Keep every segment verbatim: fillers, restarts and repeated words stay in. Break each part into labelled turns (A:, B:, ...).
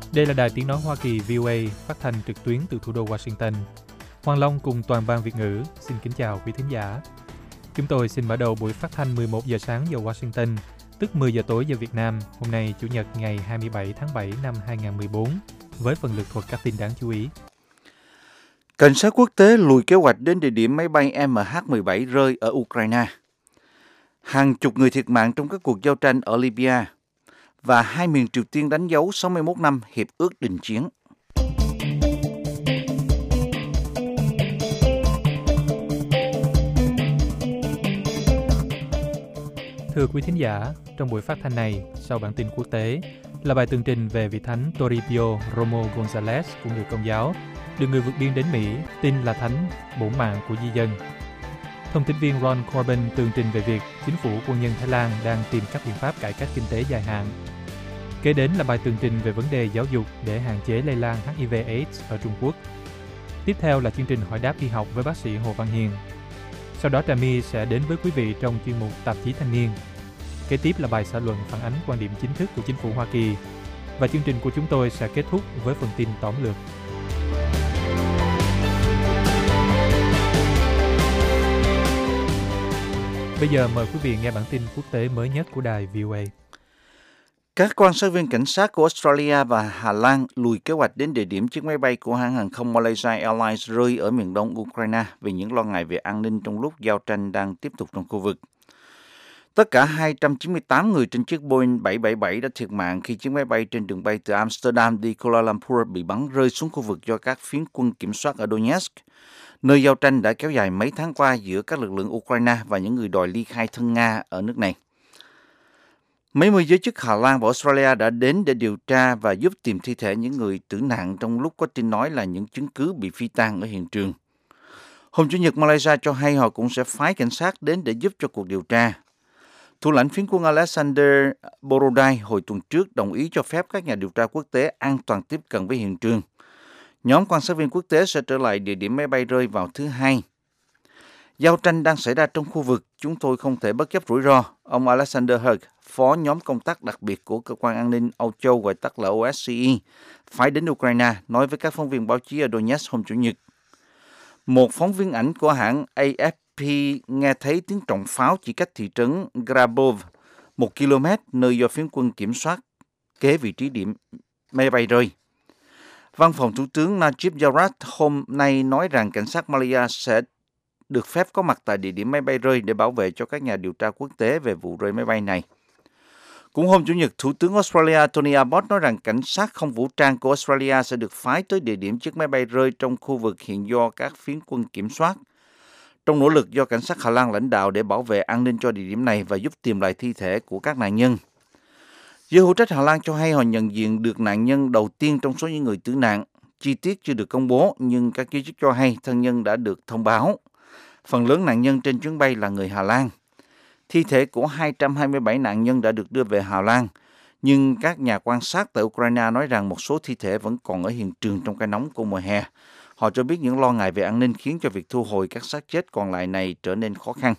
A: Đây là đài tiếng nói Hoa Kỳ vê o a phát thanh trực tuyến từ thủ đô Washington. Hoàng Long cùng toàn ban Việt ngữ xin kính chào quý thính giả. Chúng tôi xin mở đầu buổi phát thanh mười một giờ sáng giờ Washington, tức mười giờ tối giờ Việt Nam, hôm nay Chủ nhật ngày hai mươi bảy tháng bảy năm hai nghìn không trăm mười bốn, với phần lược thuật các tin đáng chú ý.
B: Cảnh sát quốc tế lùi kế hoạch đến địa điểm máy bay em hát mười bảy rơi ở Ukraine. Hàng chục người thiệt mạng trong các cuộc giao tranh ở Libya. Và hai miền Triều Tiên đánh dấu sáu mươi mốt năm hiệp ước đình chiến.
A: Thưa quý thính giả, trong buổi phát thanh này, sau bản tin quốc tế, là bài tường trình về vị thánh Toribio Romo Gonzalez của người Công giáo, được người vượt biên đến Mỹ tin là thánh bổn mạng của di dân. Thông tin viên Ron Corbin tường trình về việc chính phủ quân nhân Thái Lan đang tìm các biện pháp cải cách kinh tế dài hạn. Kế đến là bài tường trình về vấn đề giáo dục để hạn chế lây lan hát i vê AIDS ở Trung Quốc. Tiếp theo là chương trình hỏi đáp y học với bác sĩ Hồ Văn Hiền. Sau đó Trà My sẽ đến với quý vị trong chuyên mục Tạp chí Thanh niên. Kế tiếp là bài xã luận phản ánh quan điểm chính thức của chính phủ Hoa Kỳ. Và chương trình của chúng tôi sẽ kết thúc với phần tin tóm lược. Bây giờ mời quý vị nghe bản tin quốc tế mới nhất của đài vê o a.
B: Các quan sát viên cảnh sát của Australia và Hà Lan lùi kế hoạch đến địa điểm chiếc máy bay của hãng hàng không Malaysia Airlines rơi ở miền đông Ukraine vì những lo ngại về an ninh trong lúc giao tranh đang tiếp tục trong khu vực. Tất cả hai trăm chín mươi tám người trên chiếc Boeing bảy bảy bảy đã thiệt mạng khi chiếc máy bay trên đường bay từ Amsterdam đi Kuala Lumpur bị bắn rơi xuống khu vực do các phiến quân kiểm soát ở Donetsk, nơi giao tranh đã kéo dài mấy tháng qua giữa các lực lượng Ukraine và những người đòi ly khai thân Nga ở nước này. Mấy mươi giới chức Hà Lan và Australia đã đến để điều tra và giúp tìm thi thể những người tử nạn trong lúc có tin nói là những chứng cứ bị phi tang ở hiện trường. Hôm Chủ nhật, Malaysia cho hay họ cũng sẽ phái cảnh sát đến để giúp cho cuộc điều tra. Thủ lãnh phiến quân Alexander Borodai hồi tuần trước đồng ý cho phép các nhà điều tra quốc tế an toàn tiếp cận với hiện trường. Nhóm quan sát viên quốc tế sẽ trở lại địa điểm máy bay rơi vào thứ Hai. Giao tranh đang xảy ra trong khu vực, chúng tôi không thể bất chấp rủi ro, ông Alexander Hug, phó nhóm công tác đặc biệt của Cơ quan An ninh Âu Châu gọi tắt là o ét xê e, phải đến Ukraine, nói với các phóng viên báo chí ở Donetsk hôm Chủ nhật. Một phóng viên ảnh của hãng a ép pê nghe thấy tiếng trọng pháo chỉ cách thị trấn Grabov, một ki lô mét, nơi do phiến quân kiểm soát kế vị trí điểm máy bay rơi. Văn phòng Thủ tướng Najib Razak hôm nay nói rằng cảnh sát Malaysia sẽ được phép có mặt tại địa điểm máy bay rơi để bảo vệ cho các nhà điều tra quốc tế về vụ rơi máy bay này. Cũng hôm Chủ nhật, Thủ tướng Australia Tony Abbott nói rằng cảnh sát không vũ trang của Australia sẽ được phái tới địa điểm chiếc máy bay rơi trong khu vực hiện do các phiến quân kiểm soát, trong nỗ lực do cảnh sát Hà Lan lãnh đạo để bảo vệ an ninh cho địa điểm này và giúp tìm lại thi thể của các nạn nhân. Giới hữu trách Hà Lan cho hay họ nhận diện được nạn nhân đầu tiên trong số những người tử nạn. Chi tiết chưa được công bố, nhưng các giới chức cho hay thân nhân đã được thông báo. Phần lớn nạn nhân trên chuyến bay là người Hà Lan. Thi thể của hai trăm hai mươi bảy nạn nhân đã được đưa về Hà Lan, nhưng các nhà quan sát tại Ukraine nói rằng một số thi thể vẫn còn ở hiện trường trong cái nóng của mùa hè. Họ cho biết những lo ngại về an ninh khiến cho việc thu hồi các xác chết còn lại này trở nên khó khăn.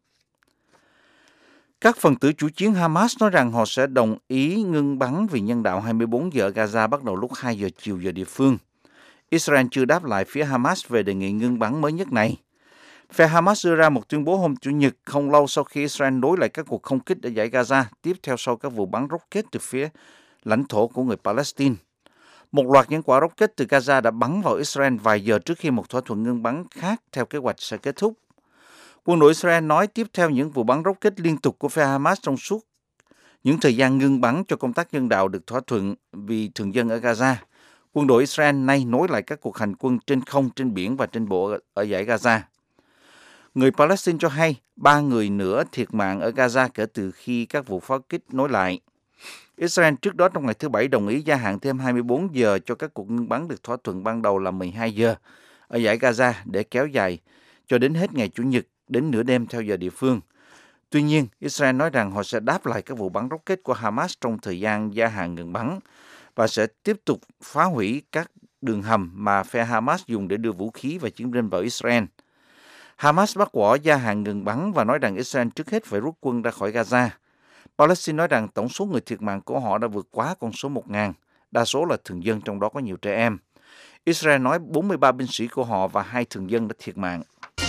B: Các phần tử chủ chiến Hamas nói rằng họ sẽ đồng ý ngưng bắn vì nhân đạo hai mươi bốn giờ ở Gaza bắt đầu lúc hai giờ chiều giờ địa phương. Israel chưa đáp lại phía Hamas về đề nghị ngưng bắn mới nhất này. Phe Hamas đưa ra một tuyên bố hôm Chủ nhật không lâu sau khi Israel nối lại các cuộc không kích ở dải Gaza, tiếp theo sau các vụ bắn rocket từ phía lãnh thổ của người Palestine. Một loạt những quả rocket từ Gaza đã bắn vào Israel vài giờ trước khi một thỏa thuận ngưng bắn khác theo kế hoạch sẽ kết thúc. Quân đội Israel nói tiếp theo những vụ bắn rocket liên tục của phe Hamas trong suốt những thời gian ngưng bắn cho công tác nhân đạo được thỏa thuận vì thường dân ở Gaza. Quân đội Israel nay nối lại các cuộc hành quân trên không, trên biển và trên bộ ở dải Gaza. Người Palestine cho hay ba người nữa thiệt mạng ở Gaza kể từ khi các vụ pháo kích nối lại. Israel trước đó trong ngày thứ Bảy đồng ý gia hạn thêm hai mươi bốn giờ cho các cuộc ngưng bắn được thỏa thuận ban đầu là mười hai giờ ở dải Gaza để kéo dài cho đến hết ngày Chủ nhật đến nửa đêm theo giờ địa phương. Tuy nhiên, Israel nói rằng họ sẽ đáp lại các vụ bắn rocket của Hamas trong thời gian gia hạn ngừng bắn và sẽ tiếp tục phá hủy các đường hầm mà phe Hamas dùng để đưa vũ khí và chiến binh vào Israel. Hamas bác bỏ gia hạn ngừng bắn và nói rằng Israel trước hết phải rút quân ra khỏi Gaza. Palestine nói rằng tổng số người thiệt mạng của họ đã vượt quá con số một nghìn, đa số là thường dân, trong đó có nhiều trẻ em. Israel nói bốn mươi ba binh sĩ của họ và hai thường dân đã thiệt mạng.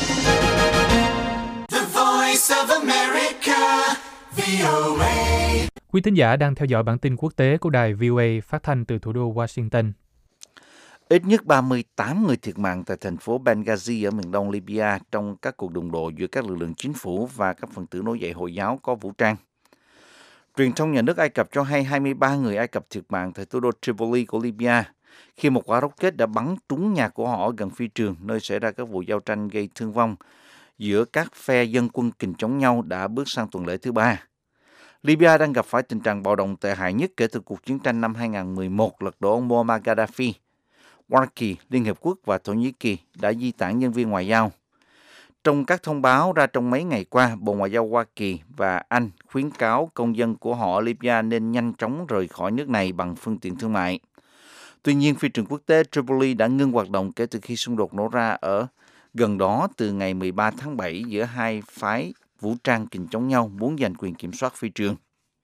A: The Voice of America, vê o a. Quý thính giả đang theo dõi bản tin quốc tế của đài vê o a phát thanh từ thủ đô Washington.
B: Ít nhất ba mươi tám người thiệt mạng tại thành phố Benghazi ở miền đông Libya trong các cuộc đụng độ giữa các lực lượng chính phủ và các phần tử nổi dậy Hồi giáo có vũ trang. Truyền thông nhà nước Ai Cập cho hay hai mươi ba người Ai Cập thiệt mạng tại thủ đô Tripoli của Libya khi một quả rocket đã bắn trúng nhà của họ ở gần phi trường, nơi xảy ra các vụ giao tranh gây thương vong giữa các phe dân quân kình chống nhau đã bước sang tuần lễ thứ ba. Libya đang gặp phải tình trạng bạo động tệ hại nhất kể từ cuộc chiến tranh năm hai không một một lật đổ ông Muammar Gaddafi. Hoa Kỳ, Liên Hiệp Quốc và Thổ Nhĩ Kỳ đã di tản nhân viên ngoại giao. Trong các thông báo ra trong mấy ngày qua, Bộ Ngoại giao Hoa Kỳ và Anh khuyến cáo công dân của họ ở Libya nên nhanh chóng rời khỏi nước này bằng phương tiện thương mại. Tuy nhiên, phi trường quốc tế Tripoli đã ngưng hoạt động kể từ khi xung đột nổ ra ở gần đó từ ngày mười ba tháng bảy giữa hai phái vũ trang kình chống nhau muốn giành quyền kiểm soát phi trường.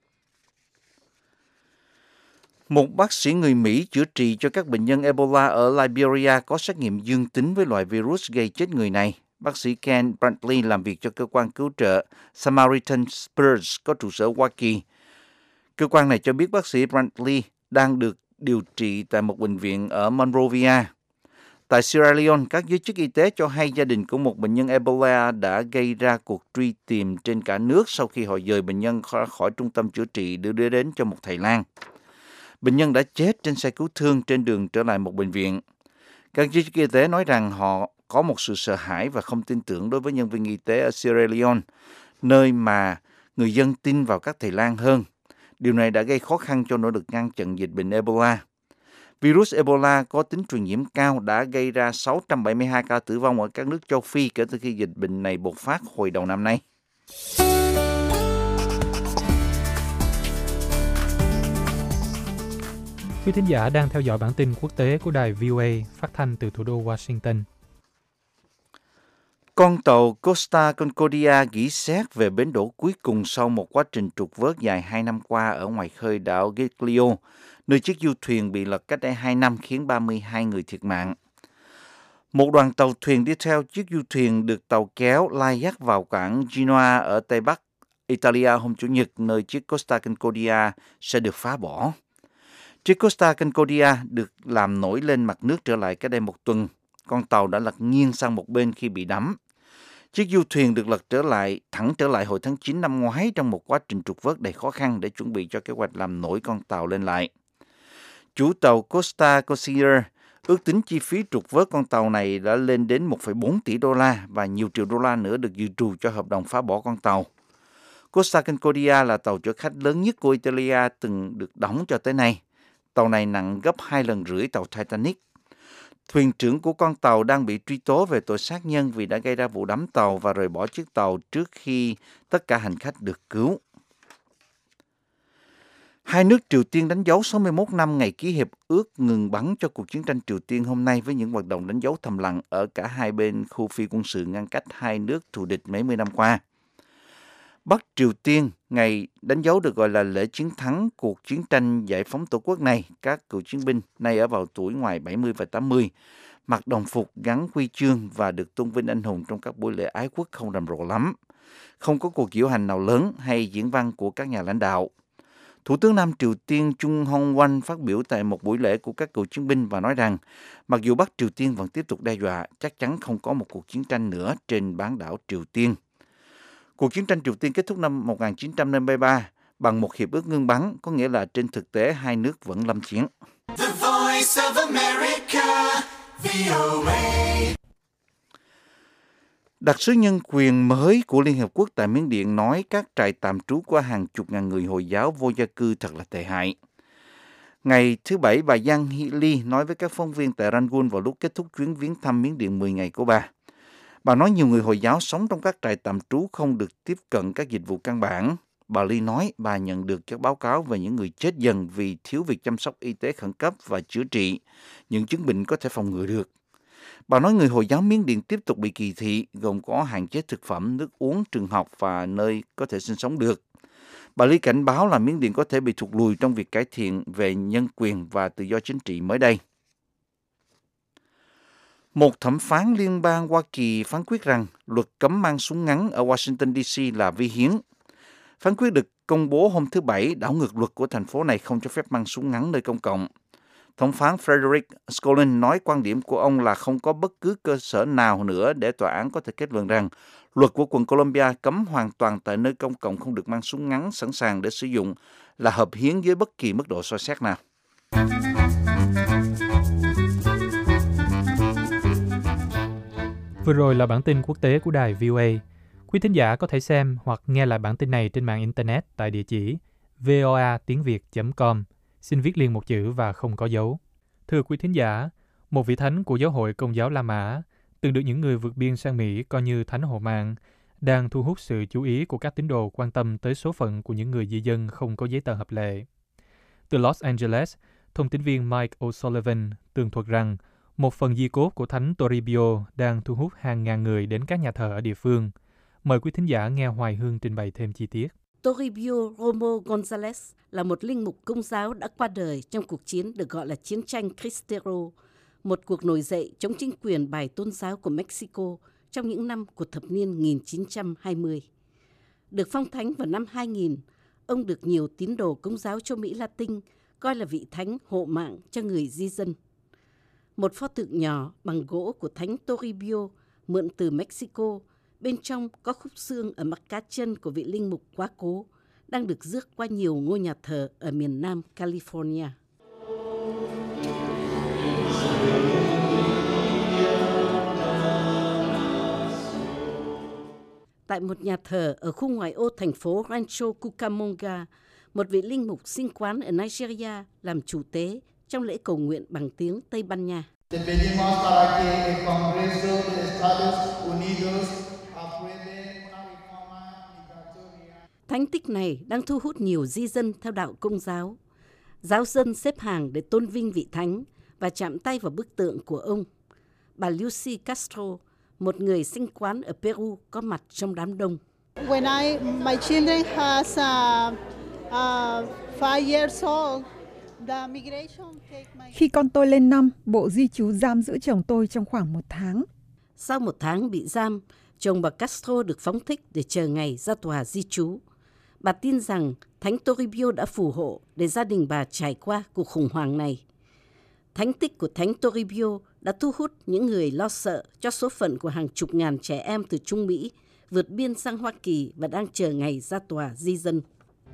B: Một bác sĩ người Mỹ chữa trị cho các bệnh nhân Ebola ở Liberia có xét nghiệm dương tính với loại virus gây chết người này. Bác sĩ Ken Brantley làm việc cho cơ quan cứu trợ Samaritan Spurs có trụ sở Hoa Kỳ. Cơ quan này cho biết bác sĩ Brantley đang được điều trị tại một bệnh viện ở Monrovia. Tại Sierra Leone, các giới chức y tế cho hay gia đình của một bệnh nhân Ebola đã gây ra cuộc truy tìm trên cả nước sau khi họ dời bệnh nhân khỏi trung tâm chữa trị để đưa đến cho một thầy lang. Bệnh nhân đã chết trên xe cứu thương trên đường trở lại một bệnh viện. Các giới chức y tế nói rằng họ có một sự sợ hãi và không tin tưởng đối với nhân viên y tế ở Sierra Leone, nơi mà người dân tin vào các thầy lang hơn. Điều này đã gây khó khăn cho nỗ lực ngăn chặn dịch bệnh Ebola. Virus Ebola có tính truyền nhiễm cao đã gây ra sáu trăm bảy mươi hai ca tử vong ở các nước châu Phi kể từ khi dịch bệnh này bùng phát hồi đầu năm nay.
A: Quý thính giả đang theo dõi bản tin quốc tế của đài vê o a phát thanh từ thủ đô Washington.
B: Con tàu Costa Concordia nghỉ xét về bến đỗ cuối cùng sau một quá trình trục vớt dài hai năm qua ở ngoài khơi đảo Giglio, nơi chiếc du thuyền bị lật cách đây hai năm khiến ba mươi hai người thiệt mạng. Một đoàn tàu thuyền đi theo chiếc du thuyền được tàu kéo lai dắt vào cảng Genoa ở Tây Bắc Italia hôm Chủ nhật, nơi chiếc Costa Concordia sẽ được phá bỏ. Chiếc Costa Concordia được làm nổi lên mặt nước trở lại cách đây một tuần. Con tàu đã lật nghiêng sang một bên khi bị đắm. Chiếc du thuyền được lật trở lại, thẳng trở lại hồi tháng chín năm ngoái trong một quá trình trục vớt đầy khó khăn để chuẩn bị cho kế hoạch làm nổi con tàu lên lại. Chủ tàu Costa Concordia ước tính chi phí trục vớt con tàu này đã lên đến một phẩy bốn tỷ đô la và nhiều triệu đô la nữa được dự trù cho hợp đồng phá bỏ con tàu. Costa Concordia là tàu chở khách lớn nhất của Italia từng được đóng cho tới nay. Tàu này nặng gấp hai lần rưỡi tàu Titanic. Thuyền trưởng của con tàu đang bị truy tố về tội sát nhân vì đã gây ra vụ đắm tàu và rời bỏ chiếc tàu trước khi tất cả hành khách được cứu. Hai nước Triều Tiên đánh dấu sáu mươi mốt năm ngày ký hiệp ước ngừng bắn cho cuộc chiến tranh Triều Tiên hôm nay với những hoạt động đánh dấu thầm lặng ở cả hai bên khu phi quân sự ngăn cách hai nước thù địch mấy mươi năm qua. Bắc Triều Tiên, ngày đánh dấu được gọi là lễ chiến thắng cuộc chiến tranh giải phóng tổ quốc này, các cựu chiến binh nay ở vào tuổi ngoài bảy mươi và tám mươi, mặc đồng phục gắn huy chương và được tôn vinh anh hùng trong các buổi lễ ái quốc không rầm rộ lắm. Không có cuộc diễu hành nào lớn hay diễn văn của các nhà lãnh đạo. Thủ tướng Nam Triều Tiên Chung Hong-won phát biểu tại một buổi lễ của các cựu chiến binh và nói rằng mặc dù Bắc Triều Tiên vẫn tiếp tục đe dọa, chắc chắn không có một cuộc chiến tranh nữa trên bán đảo Triều Tiên. Cuộc chiến tranh Triều Tiên kết thúc năm một nghìn chín trăm năm mươi ba bằng một hiệp ước ngưng bắn, có nghĩa là trên thực tế hai nước vẫn lâm chiến. The Voice of America, vê o a. Đặc sứ nhân quyền mới của Liên Hợp Quốc tại Miến Điện nói các trại tạm trú của hàng chục ngàn người Hồi giáo vô gia cư thật là tệ hại. Ngày thứ Bảy, bà Giang Hy Ly nói với các phóng viên tại Rangoon vào lúc kết thúc chuyến viếng thăm Miến Điện mười ngày của bà. Bà nói nhiều người Hồi giáo sống trong các trại tạm trú không được tiếp cận các dịch vụ căn bản. Bà Ly nói bà nhận được các báo cáo về những người chết dần vì thiếu việc chăm sóc y tế khẩn cấp và chữa trị những chứng bệnh có thể phòng ngừa được. Bà nói người Hồi giáo Miến Điện tiếp tục bị kỳ thị, gồm có hạn chế thực phẩm, nước uống, trường học và nơi có thể sinh sống được. Bà Lee cảnh báo là Miến Điện có thể bị thụt lùi trong việc cải thiện về nhân quyền và tự do chính trị mới đây. Một thẩm phán liên bang Hoa Kỳ phán quyết rằng luật cấm mang súng ngắn ở Washington đê xê là vi hiến. Phán quyết được công bố hôm thứ Bảy đảo ngược luật của thành phố này không cho phép mang súng ngắn nơi công cộng. Thẩm phán Frederick Skolin nói quan điểm của ông là không có bất cứ cơ sở nào nữa để tòa án có thể kết luận rằng luật của quận Columbia cấm hoàn toàn tại nơi công cộng không được mang súng ngắn sẵn sàng để sử dụng là hợp hiến với bất kỳ mức độ soi xét nào.
A: Vừa rồi là bản tin quốc tế của đài vê o a. Quý thính giả có thể xem hoặc nghe lại bản tin này trên mạng Internet tại địa chỉ voa tiếng việt chấm com. Xin viết liền một chữ và không có dấu. Thưa quý thính giả, một vị thánh của giáo hội Công giáo La Mã, từng được những người vượt biên sang Mỹ coi như thánh hộ mạng, đang thu hút sự chú ý của các tín đồ quan tâm tới số phận của những người di dân không có giấy tờ hợp lệ. Từ Los Angeles, thông tín viên Mike O'Sullivan tường thuật rằng một phần di cốt của thánh Toribio đang thu hút hàng ngàn người đến các nhà thờ ở địa phương. Mời quý thính giả nghe Hoài Hương trình bày thêm chi tiết.
C: Toribio Romo Gonzalez là một linh mục Công giáo đã qua đời trong cuộc chiến được gọi là Chiến tranh Cristero, một cuộc nổi dậy chống chính quyền bài tôn giáo của Mexico trong những năm của thập niên một nghìn chín trăm hai mươi. Được phong thánh vào năm hai nghìn, ông được nhiều tín đồ Công giáo châu Mỹ Latin coi là vị thánh hộ mạng cho người di dân. Một pho tượng nhỏ bằng gỗ của thánh Toribio mượn từ Mexico, bên trong có khúc xương ở mắt cá chân của vị linh mục quá cố, đang được rước qua nhiều ngôi nhà thờ ở miền Nam California. Tại một nhà thờ ở khu ngoại ô thành phố Rancho Cucamonga, một vị linh mục sinh quán ở Nigeria làm chủ tế trong lễ cầu nguyện bằng tiếng Tây Ban Nha. Thánh tích này đang thu hút nhiều di dân theo đạo Công giáo. Giáo dân xếp hàng để tôn vinh vị thánh và chạm tay vào bức tượng của ông. Bà Lucy Castro, một người sinh quán ở Peru, có mặt trong đám đông.
D: When I, my children has uh, uh, five years old, the migration take my...
E: Khi con tôi lên năm, bộ di trú giam giữ chồng tôi trong khoảng một tháng.
C: Sau một tháng bị giam, chồng bà Castro được phóng thích để chờ ngày ra tòa di trú. Bà tin rằng Thánh Toribio đã phù hộ để gia đình bà trải qua cuộc khủng hoảng này. Thánh tích của Thánh Toribio đã thu hút những người lo sợ cho số phận của hàng chục ngàn trẻ em từ Trung Mỹ vượt biên sang Hoa Kỳ và đang chờ ngày ra tòa di dân.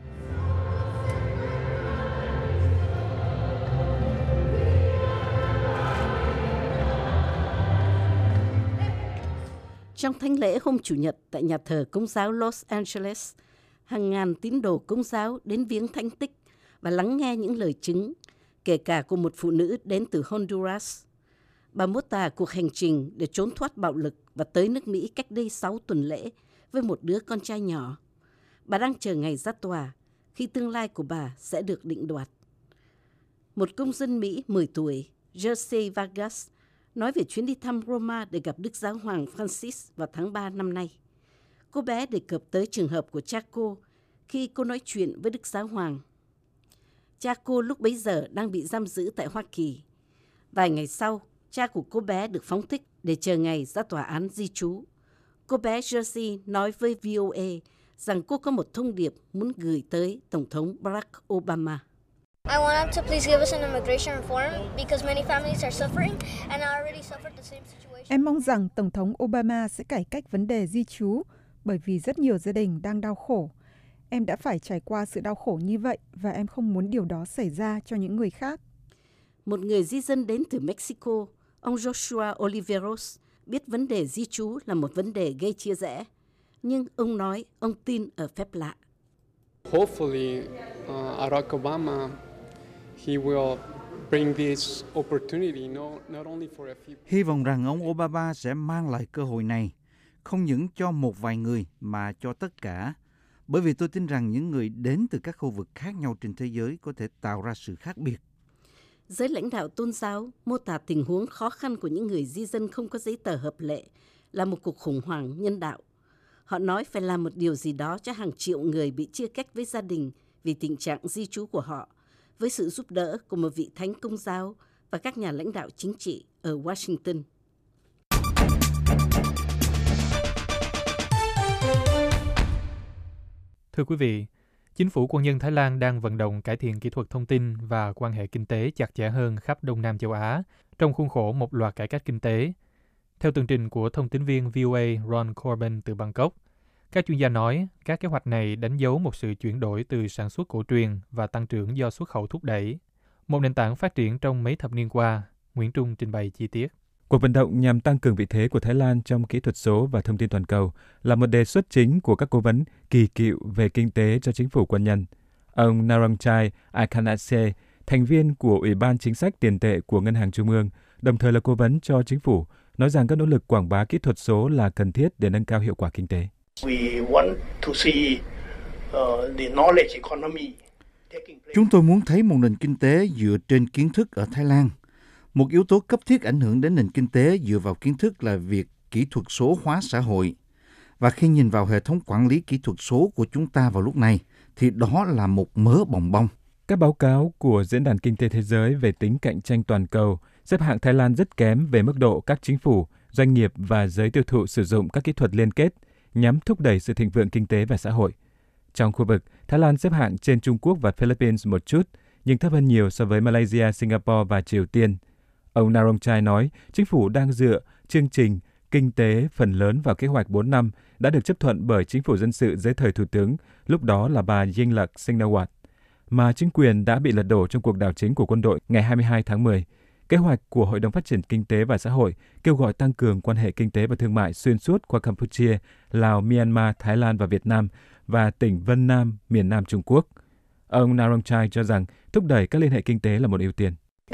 C: Trong thánh lễ hôm Chủ nhật tại nhà thờ Công giáo Los Angeles, hàng ngàn tín đồ Công giáo đến viếng thánh tích và lắng nghe những lời chứng, kể cả của một phụ nữ đến từ Honduras. Bà mô tả cuộc hành trình để trốn thoát bạo lực và tới nước Mỹ cách đây sáu tuần lễ với một đứa con trai nhỏ. Bà đang chờ ngày ra tòa, khi tương lai của bà sẽ được định đoạt. Một công dân Mỹ mười tuổi, Jersey Vargas, nói về chuyến đi thăm Roma để gặp Đức Giáo hoàng Francis vào tháng ba năm nay. Cô bé đề cập tới trường hợp của cha cô khi cô nói chuyện với Đức Giáo hoàng. Cha cô lúc bấy giờ đang bị giam giữ tại Hoa Kỳ. Vài ngày sau, cha của cô bé được phóng thích để chờ ngày ra tòa án di trú. Cô bé Jersey nói với vê o a rằng cô có một thông điệp muốn gửi tới Tổng thống Barack Obama.
F: I want him to please give us an immigration reform because many families are suffering and I already suffered the same situation.
E: Em mong rằng Tổng thống Obama sẽ cải cách vấn đề di trú bởi vì rất nhiều gia đình đang đau khổ. Em đã phải trải qua sự đau khổ như vậy và em không muốn điều đó xảy ra cho những người khác.
C: Một người di dân đến từ Mexico, ông Joshua Oliveros, biết vấn đề di trú là một vấn đề gây chia rẽ. Nhưng ông nói ông tin ở phép lạ.
G: Hopefully, uh, Barack Obama, he will bring this opportunity not, not only for a few.
B: Hy vọng rằng ông Obama sẽ mang lại cơ hội này, không những cho một vài người mà cho tất cả. Bởi vì tôi tin rằng những người đến từ các khu vực khác nhau trên thế giới có thể tạo ra sự khác biệt.
C: Giới lãnh đạo tôn giáo mô tả tình huống khó khăn của những người di dân không có giấy tờ hợp lệ là một cuộc khủng hoảng nhân đạo. Họ nói phải làm một điều gì đó cho hàng triệu người bị chia cách với gia đình vì tình trạng di trú của họ, với sự giúp đỡ của một vị thánh công giáo và các nhà lãnh đạo chính trị ở Washington.
A: Thưa quý vị, chính phủ quân nhân Thái Lan đang vận động cải thiện kỹ thuật thông tin và quan hệ kinh tế chặt chẽ hơn khắp Đông Nam châu Á trong khuôn khổ một loạt cải cách kinh tế. Theo tường trình của thông tín viên vê o a Ron Corbin từ Bangkok, các chuyên gia nói các kế hoạch này đánh dấu một sự chuyển đổi từ sản xuất cổ truyền và tăng trưởng do xuất khẩu thúc đẩy, một nền tảng phát triển trong mấy thập niên qua. Nguyễn Trung trình bày chi tiết.
H: Cuộc vận động nhằm tăng cường vị thế của Thái Lan trong kỹ thuật số và thông tin toàn cầu là một đề xuất chính của các cố vấn kỳ cựu về kinh tế cho chính phủ quân nhân. Ông Narongchai Aikanase, thành viên của Ủy ban Chính sách Tiền tệ của Ngân hàng Trung ương, đồng thời là cố vấn cho chính phủ, nói rằng các nỗ lực quảng bá kỹ thuật số là cần thiết để nâng cao hiệu quả kinh tế.
B: Chúng tôi muốn thấy một nền kinh tế dựa trên kiến thức ở Thái Lan. Một yếu tố cấp thiết ảnh hưởng đến nền kinh tế dựa vào kiến thức là việc kỹ thuật số hóa xã hội. Và khi nhìn vào hệ thống quản lý kỹ thuật số của chúng ta vào lúc này, thì đó là một mớ bòng bong.
H: Các báo cáo của Diễn đàn Kinh tế Thế giới về tính cạnh tranh toàn cầu xếp hạng Thái Lan rất kém về mức độ các chính phủ, doanh nghiệp và giới tiêu thụ sử dụng các kỹ thuật liên kết nhằm thúc đẩy sự thịnh vượng kinh tế và xã hội. Trong khu vực, Thái Lan xếp hạng trên Trung Quốc và Philippines một chút, nhưng thấp hơn nhiều so với Malaysia, Singapore và Triều Tiên. Ông Narongchai nói chính phủ đang dựa chương trình kinh tế phần lớn vào kế hoạch bốn năm đã được chấp thuận bởi chính phủ dân sự dưới thời thủ tướng, lúc đó là bà Yingluck Shinawatra, mà chính quyền đã bị lật đổ trong cuộc đảo chính của quân đội ngày hai mươi hai tháng mười. Kế hoạch của Hội đồng Phát triển Kinh tế và Xã hội kêu gọi tăng cường quan hệ kinh tế và thương mại xuyên suốt qua Campuchia, Lào, Myanmar, Thái Lan và Việt Nam và tỉnh Vân Nam, miền Nam Trung Quốc. Ông Narongchai cho rằng thúc đẩy các liên hệ kinh tế là một ưu tiên.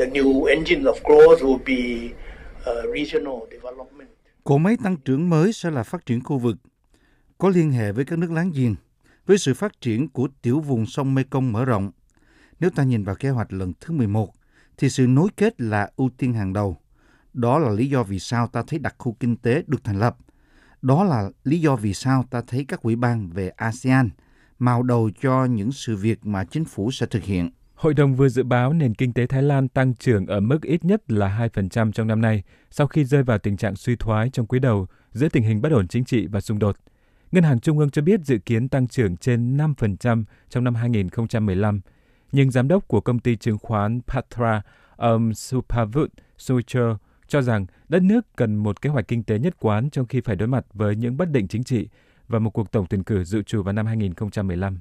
B: Cỗ máy tăng trưởng mới sẽ là phát triển khu vực, có liên hệ với các nước láng giềng, với sự phát triển của tiểu vùng sông Mekong mở rộng. Nếu ta nhìn vào kế hoạch lần thứ mười một, thì sự nối kết là ưu tiên hàng đầu. Đó là lý do vì sao ta thấy đặc khu kinh tế được thành lập. Đó là lý do vì sao ta thấy các ủy ban về a sê an mào đầu cho những sự việc mà chính phủ sẽ thực hiện.
H: Hội đồng vừa dự báo nền kinh tế Thái Lan tăng trưởng ở mức ít nhất là hai phần trăm trong năm nay, sau khi rơi vào tình trạng suy thoái trong quý đầu giữa tình hình bất ổn chính trị và xung đột. Ngân hàng Trung ương cho biết dự kiến tăng trưởng trên năm phần trăm trong năm hai nghìn không trăm mười lăm, nhưng giám đốc của công ty chứng khoán Patra, ông Supavut Suchar, cho rằng đất nước cần một kế hoạch kinh tế nhất quán trong khi phải đối mặt với những bất định chính trị và một cuộc tổng tuyển cử dự trù vào năm hai nghìn không trăm mười lăm.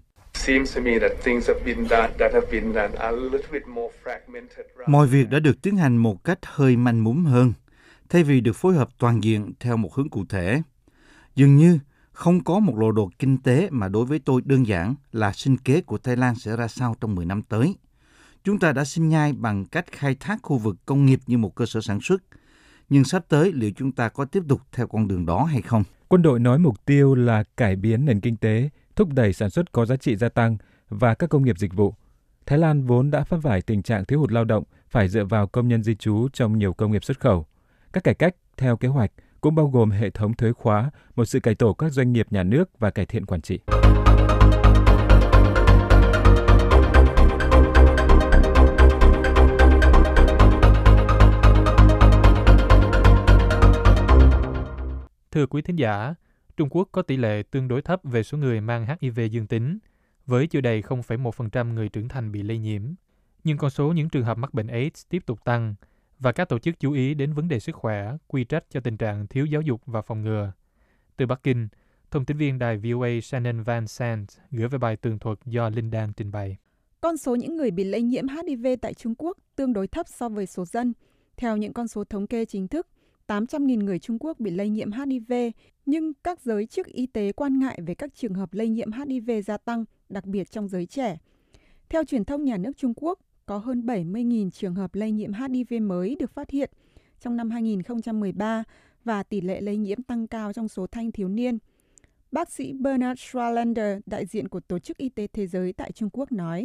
B: Mọi việc đã được tiến hành một cách hơi manh mún hơn, thay vì được phối hợp toàn diện theo một hướng cụ thể. Dường như không có một lộ đồ kinh tế mà đối với tôi đơn giản là sinh kế của Thái Lan sẽ ra sao trong mười năm tới. Chúng ta đã sinh nhai bằng cách khai thác khu vực công nghiệp như một cơ sở sản xuất. Nhưng sắp tới liệu chúng ta có tiếp tục theo con đường đó hay không?
H: Quân đội nói mục tiêu là cải biến nền kinh tế, thúc đẩy sản xuất có giá trị gia tăng và các công nghiệp dịch vụ. Thái Lan vốn đã vấp phải tình trạng thiếu hụt lao động, phải dựa vào công nhân di trú trong nhiều công nghiệp xuất khẩu. Các cải cách theo kế hoạch cũng bao gồm hệ thống thuế khóa, một sự cải tổ các doanh nghiệp nhà nước và cải thiện quản trị.
A: Thưa quý thính giả, Trung Quốc có tỷ lệ tương đối thấp về số người mang hát i vê dương tính, với chưa đầy không phẩy một phần trăm người trưởng thành bị lây nhiễm. Nhưng con số những trường hợp mắc bệnh AIDS tiếp tục tăng, và các tổ chức chú ý đến vấn đề sức khỏe, quy trách cho tình trạng thiếu giáo dục và phòng ngừa. Từ Bắc Kinh, thông tín viên đài vê o a Shannon Van Sant gửi về bài tường thuật do Linh Đan trình bày.
E: Con số những người bị lây nhiễm hát i vê tại Trung Quốc tương đối thấp so với số dân. Theo những con số thống kê chính thức, tám trăm nghìn người Trung Quốc bị lây nhiễm hát i vê, nhưng các giới chức y tế quan ngại về các trường hợp lây nhiễm hát i vê gia tăng, đặc biệt trong giới trẻ. Theo truyền thông nhà nước Trung Quốc, có hơn bảy mươi nghìn trường hợp lây nhiễm hát i vê mới được phát hiện trong năm hai nghìn không trăm mười ba và tỷ lệ lây nhiễm tăng cao trong số thanh thiếu niên. Bác sĩ Bernard Schwalander, đại diện của Tổ chức Y tế Thế giới tại Trung Quốc nói: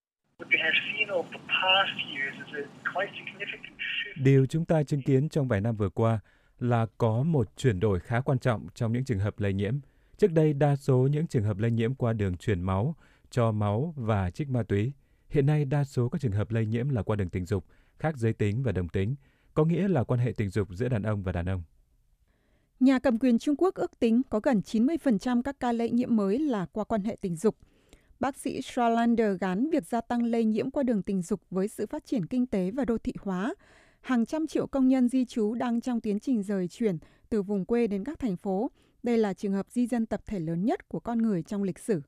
H: Điều chúng ta chứng kiến trong vài năm vừa qua là có một chuyển đổi khá quan trọng trong những trường hợp lây nhiễm. Trước đây, đa số những trường hợp lây nhiễm qua đường truyền máu, cho máu và trích ma túy. Hiện nay, đa số các trường hợp lây nhiễm là qua đường tình dục, khác giới tính và đồng tính, có nghĩa là quan hệ tình dục giữa đàn ông và đàn ông.
E: Nhà cầm quyền Trung Quốc ước tính có gần chín mươi phần trăm các ca lây nhiễm mới là qua quan hệ tình dục. Bác sĩ Schrallander gán việc gia tăng lây nhiễm qua đường tình dục với sự phát triển kinh tế và đô thị hóa. Hàng trăm triệu công nhân di trú đang trong tiến trình rời chuyển từ vùng quê đến các thành phố. Đây là trường hợp di dân tập thể lớn nhất của con người trong lịch sử.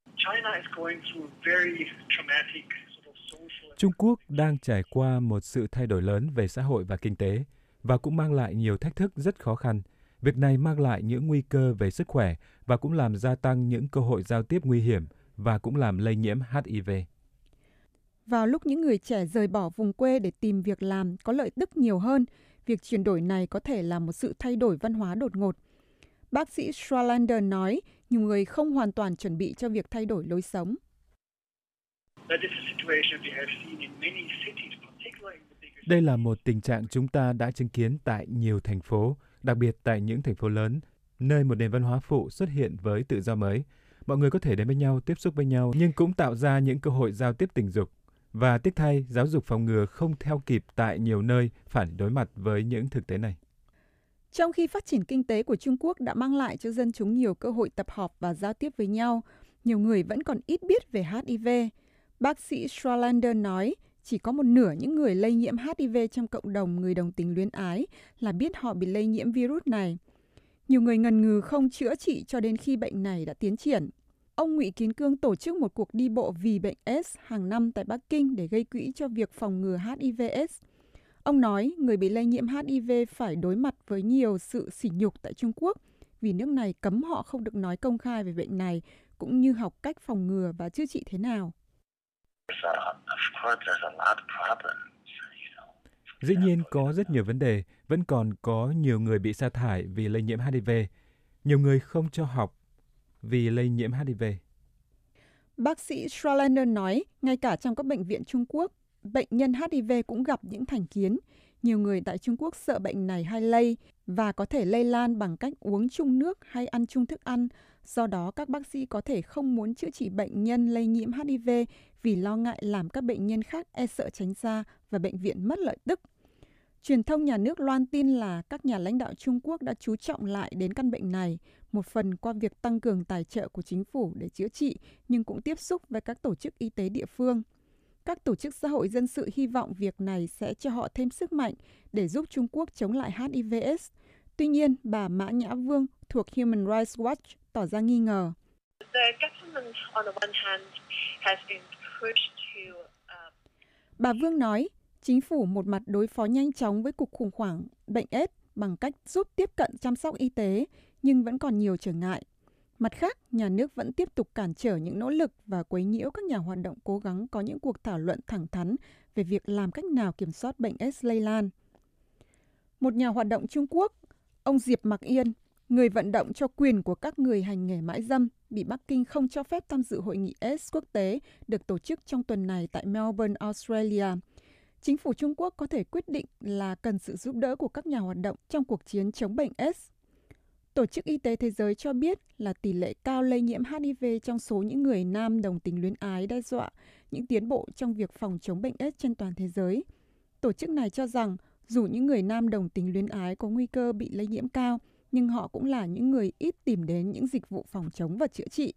H: Trung Quốc đang trải qua một sự thay đổi lớn về xã hội và kinh tế và cũng mang lại nhiều thách thức rất khó khăn. Việc này mang lại những nguy cơ về sức khỏe và cũng làm gia tăng những cơ hội giao tiếp nguy hiểm và cũng làm lây nhiễm H I V.
E: Vào lúc những người trẻ rời bỏ vùng quê để tìm việc làm có lợi tức nhiều hơn, việc chuyển đổi này có thể là một sự thay đổi văn hóa đột ngột. Bác sĩ Schrallander nói, nhiều người không hoàn toàn chuẩn bị cho việc thay đổi lối sống.
H: Đây là một tình trạng chúng ta đã chứng kiến tại nhiều thành phố, đặc biệt tại những thành phố lớn, nơi một nền văn hóa phụ xuất hiện với tự do mới. Mọi người có thể đến với nhau, tiếp xúc với nhau, nhưng cũng tạo ra những cơ hội giao tiếp tình dục. Và tiếc thay, giáo dục phòng ngừa không theo kịp tại nhiều nơi phải đối mặt với những thực tế này.
E: Trong khi phát triển kinh tế của Trung Quốc đã mang lại cho dân chúng nhiều cơ hội tập họp và giao tiếp với nhau, nhiều người vẫn còn ít biết về H I V. Bác sĩ Schrallander nói, chỉ có một nửa những người lây nhiễm H I V trong cộng đồng người đồng tính luyến ái là biết họ bị lây nhiễm virus này. Nhiều người ngần ngừ không chữa trị cho đến khi bệnh này đã tiến triển. Ông Ngụy Kiến Cương tổ chức một cuộc đi bộ vì bệnh AIDS hàng năm tại Bắc Kinh để gây quỹ cho việc phòng ngừa H I V AIDS. Ông nói người bị lây nhiễm H I V phải đối mặt với nhiều sự sỉ nhục tại Trung Quốc vì nước này cấm họ không được nói công khai về bệnh này cũng như học cách phòng ngừa và chữa trị thế nào.
H: Dĩ nhiên có rất nhiều vấn đề, vẫn còn có nhiều người bị sa thải vì lây nhiễm H I V. Nhiều người không cho học vì lây nhiễm H I V.
E: Bác sĩ Schrallander nói, ngay cả trong các bệnh viện Trung Quốc, bệnh nhân H I V cũng gặp những thành kiến. Nhiều người tại Trung Quốc sợ bệnh này hay lây và có thể lây lan bằng cách uống chung nước hay ăn chung thức ăn. Do đó, các bác sĩ có thể không muốn chữa trị bệnh nhân lây nhiễm H I V vì lo ngại làm các bệnh nhân khác e sợ tránh xa và bệnh viện mất lợi tức. Truyền thông nhà nước loan tin là các nhà lãnh đạo Trung Quốc đã chú trọng lại đến căn bệnh này, một phần qua việc tăng cường tài trợ của chính phủ để chữa trị, nhưng cũng tiếp xúc với các tổ chức y tế địa phương. Các tổ chức xã hội dân sự hy vọng việc này sẽ cho họ thêm sức mạnh để giúp Trung Quốc chống lại H I V AIDS. Tuy nhiên, bà Mã Nhã Vương thuộc Human Rights Watch tỏ ra nghi ngờ. Bà Vương nói, chính phủ một mặt đối phó nhanh chóng với cuộc khủng hoảng bệnh AIDS bằng cách giúp tiếp cận chăm sóc y tế, nhưng vẫn còn nhiều trở ngại. Mặt khác, nhà nước vẫn tiếp tục cản trở những nỗ lực và quấy nhiễu các nhà hoạt động cố gắng có những cuộc thảo luận thẳng thắn về việc làm cách nào kiểm soát bệnh AIDS lây lan. Một nhà hoạt động Trung Quốc, ông Diệp Mạc Yên, người vận động cho quyền của các người hành nghề mãi dâm, bị Bắc Kinh không cho phép tham dự hội nghị AIDS quốc tế được tổ chức trong tuần này tại Melbourne, Australia. Chính phủ Trung Quốc có thể quyết định là cần sự giúp đỡ của các nhà hoạt động trong cuộc chiến chống bệnh AIDS. Tổ chức Y tế Thế giới cho biết là tỷ lệ cao lây nhiễm H I V trong số những người nam đồng tính luyến ái đe dọa những tiến bộ trong việc phòng chống bệnh AIDS trên toàn thế giới. Tổ chức này cho rằng dù những người nam đồng tính luyến ái có nguy cơ bị lây nhiễm cao, nhưng họ cũng là những người ít tìm đến những dịch vụ phòng chống và chữa trị.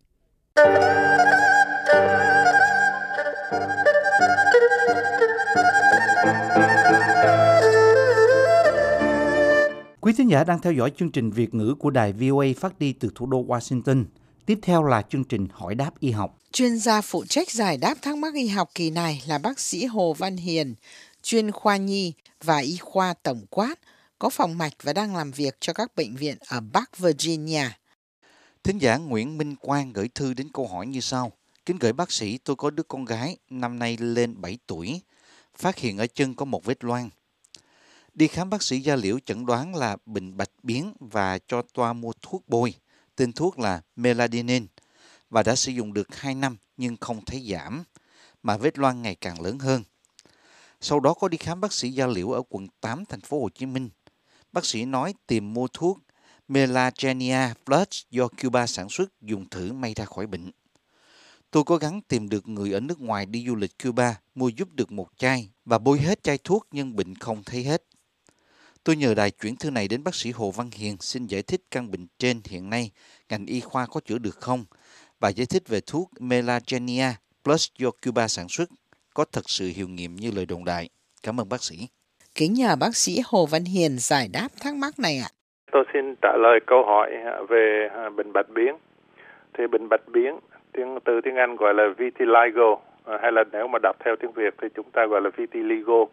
B: Quý thính giả đang theo dõi chương trình Việt ngữ của đài vê o a phát đi từ thủ đô Washington. Tiếp theo là chương trình Hỏi đáp y học.
I: Chuyên gia phụ trách giải đáp thắc mắc y học kỳ này là bác sĩ Hồ Văn Hiền, chuyên khoa nhi và y khoa tổng quát, có phòng mạch và đang làm việc cho các bệnh viện ở Bắc Virginia.
B: Thính giả Nguyễn Minh Quang gửi thư đến câu hỏi như sau. Kính gửi bác sĩ, tôi có đứa con gái, năm nay lên bảy tuổi, phát hiện ở chân có một vết loang. Đi khám bác sĩ da liễu chẩn đoán là bệnh bạch biến và cho toa mua thuốc bôi, tên thuốc là Meladinin, và đã sử dụng được hai năm nhưng không thấy giảm, mà vết loang ngày càng lớn hơn. Sau đó có đi khám bác sĩ da liễu ở quận tám thành phố Hồ Chí Minh. Bác sĩ nói tìm mua thuốc Melangia Plus do Cuba sản xuất dùng thử may ra khỏi bệnh. Tôi cố gắng tìm được người ở nước ngoài đi du lịch Cuba mua giúp được một chai và bôi hết chai thuốc nhưng bệnh không thấy hết. Tôi nhờ đài chuyển thư này đến bác sĩ Hồ Văn Hiền xin giải thích căn bệnh trên hiện nay ngành y khoa có chữa được không và giải thích về thuốc Melangia Plus do Cuba sản xuất có thật sự hiệu nghiệm như lời đồn đại. Cảm ơn bác sĩ.
I: Kính nhờ bác sĩ Hồ Văn Hiền giải đáp thắc mắc này ạ.
J: Tôi xin trả lời câu hỏi về bệnh bạch biến. Thì bệnh bạch biến tiếng từ tiếng Anh gọi là vitiligo, hay là nếu mà đọc theo tiếng Việt thì chúng ta gọi là vitiligo.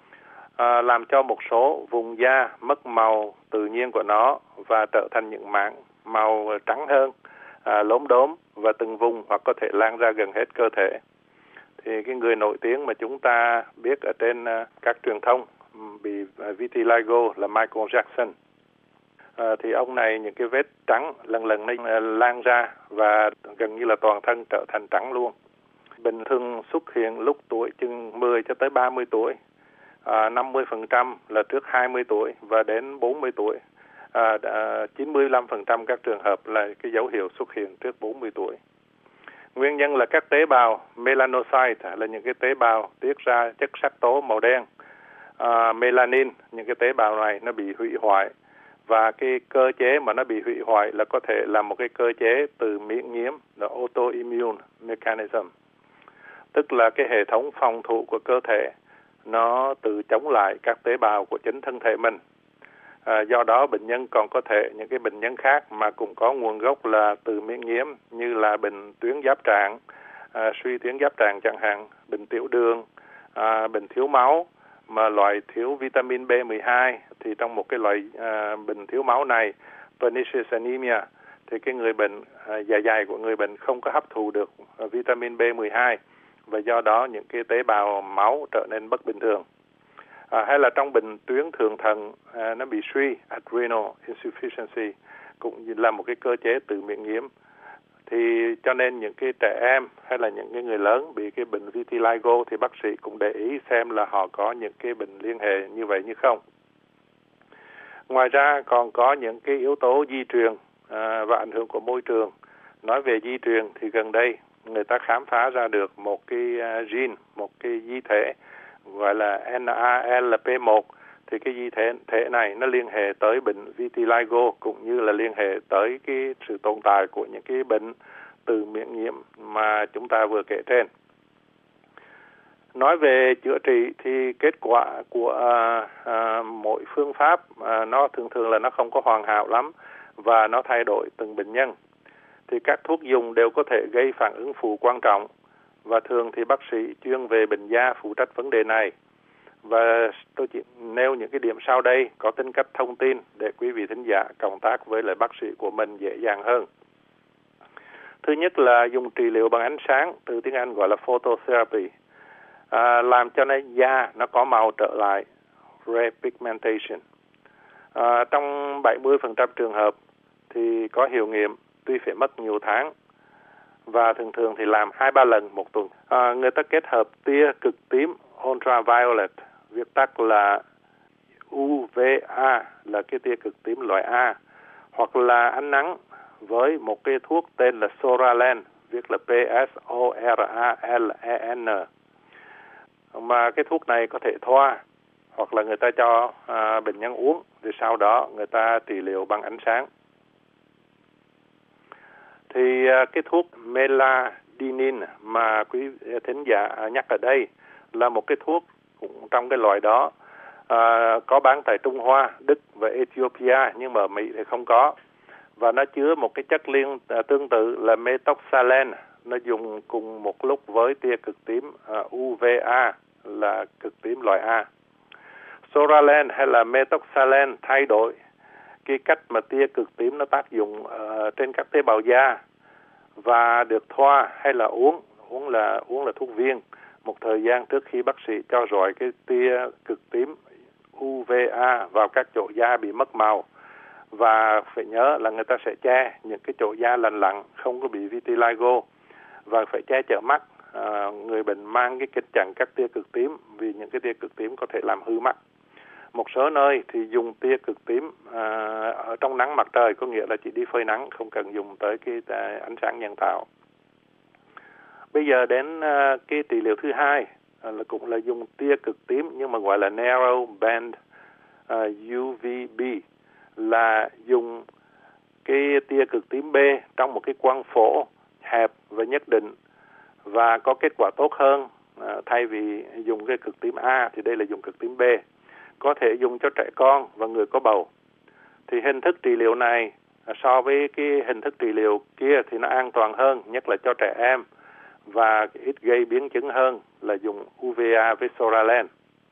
J: À, làm cho một số vùng da mất màu tự nhiên của nó và trở thành những mảng màu trắng hơn, à, lốm đốm và từng vùng hoặc có thể lan ra gần hết cơ thể. Thì cái người nổi tiếng mà chúng ta biết ở trên uh, các truyền thông bị uh, vitiligo là Michael Jackson. À, thì ông này những cái vết trắng lần lần nó uh, lan ra và gần như là toàn thân trở thành trắng luôn. Bình thường xuất hiện lúc tuổi chừng mười cho tới ba mươi tuổi. À, năm mươi phần trăm là trước hai mươi tuổi và đến bốn mươi tuổi. À, à, chín mươi lăm phần trăm các trường hợp là cái dấu hiệu xuất hiện trước bốn mươi tuổi. Nguyên nhân là các tế bào melanocyte là những cái tế bào tiết ra chất sắc tố màu đen. À, melanin, những cái tế bào này nó bị hủy hoại và cái cơ chế mà nó bị hủy hoại là có thể là một cái cơ chế từ miễn nhiễm, là autoimmune mechanism. Tức là cái hệ thống phòng thủ của cơ thể nó tự chống lại các tế bào của chính thân thể mình. À, do đó bệnh nhân còn có thể những cái bệnh nhân khác mà cũng có nguồn gốc là từ miễn nhiễm như là bệnh tuyến giáp trạng, à, suy tuyến giáp trạng chẳng hạn, bệnh tiểu đường, à, bệnh thiếu máu, mà loại thiếu vitamin B mười hai thì trong một cái loại à, bệnh thiếu máu này, pernicious anemia, thì cái người bệnh à, dạ dày của người bệnh không có hấp thụ được à, vitamin B mười hai và do đó những cái tế bào máu trở nên bất bình thường. À, hay là trong bệnh tuyến thượng thận à, nó bị suy, adrenal insufficiency, cũng là một cái cơ chế tự miễn nhiễm. Thì cho nên những cái trẻ em hay là những cái người lớn bị cái bệnh vitiligo thì bác sĩ cũng để ý xem là họ có những cái bệnh liên hệ như vậy như không. Ngoài ra còn có những cái yếu tố di truyền à, và ảnh hưởng của môi trường. Nói về di truyền thì gần đây người ta khám phá ra được một cái uh, gene, một cái di thể gọi là N A L P một, thì cái di thể, thể này nó liên hệ tới bệnh vitiligo cũng như là liên hệ tới cái sự tồn tại của những cái bệnh từ miễn nhiễm mà chúng ta vừa kể trên. Nói về chữa trị thì kết quả của à, à, mỗi phương pháp à, nó thường thường là nó không có hoàn hảo lắm và nó thay đổi từng bệnh nhân. Thì các thuốc dùng đều có thể gây phản ứng phụ quan trọng và thường thì bác sĩ chuyên về bệnh da phụ trách vấn đề này. Và tôi chỉ nêu những cái điểm sau đây có tính cách thông tin để quý vị thính giả cộng tác với lại bác sĩ của mình dễ dàng hơn. Thứ nhất là dùng trị liệu bằng ánh sáng, từ tiếng Anh gọi là phototherapy, à, làm cho nó da nó có màu trở lại, repigmentation. À, trong bảy mươi phần trăm trường hợp thì có hiệu nghiệm, tuy phải mất nhiều tháng và thường thường thì làm hai ba lần một tuần. À, người ta kết hợp tia cực tím ultraviolet, viết tắt là U V A, là cái tia cực tím loại A, hoặc là ánh nắng với một cái thuốc tên là Soralen, viết là P S O R A L E N. Mà cái thuốc này có thể thoa hoặc là người ta cho à, bệnh nhân uống, rồi sau đó người ta trị liệu bằng ánh sáng. Thì à, cái thuốc Meladinin mà quý thính giả nhắc ở đây là một cái thuốc cũng trong cái loại đó, à, có bán tại Trung Hoa, Đức và Ethiopia, nhưng mà ở Mỹ thì không có. Và nó chứa một cái chất liên à, tương tự là methoxsalen, nó dùng cùng một lúc với tia cực tím à, U V A, là cực tím loại A. Soralen hay là methoxsalen thay đổi cái cách mà tia cực tím nó tác dụng uh, trên các tế bào da và được thoa hay là uống, uống là uống là thuốc viên một thời gian trước khi bác sĩ cho rọi cái tia cực tím U V A vào các chỗ da bị mất màu. Và phải nhớ là người ta sẽ che những cái chỗ da lành lặn không có bị vitiligo và phải che chở mắt. À, người bệnh mang cái kính chặn các tia cực tím vì những cái tia cực tím có thể làm hư mắt. Một số nơi thì dùng tia cực tím à, ở trong nắng mặt trời, có nghĩa là chỉ đi phơi nắng, không cần dùng tới cái à, ánh sáng nhân tạo. Bây giờ đến à, cái trị liệu thứ hai à, là cũng là dùng tia cực tím nhưng mà gọi là narrow band à, u vê bê, là dùng cái tia cực tím B trong một cái quang phổ hẹp và nhất định và có kết quả tốt hơn à, thay vì dùng cái cực tím A thì đây là dùng cực tím B. Có thể dùng cho trẻ con và người có bầu. Thì hình thức trị liệu này so với cái hình thức trị liệu kia thì nó an toàn hơn, nhất là cho trẻ em và ít gây biến chứng hơn là dùng u vê a với Soralen.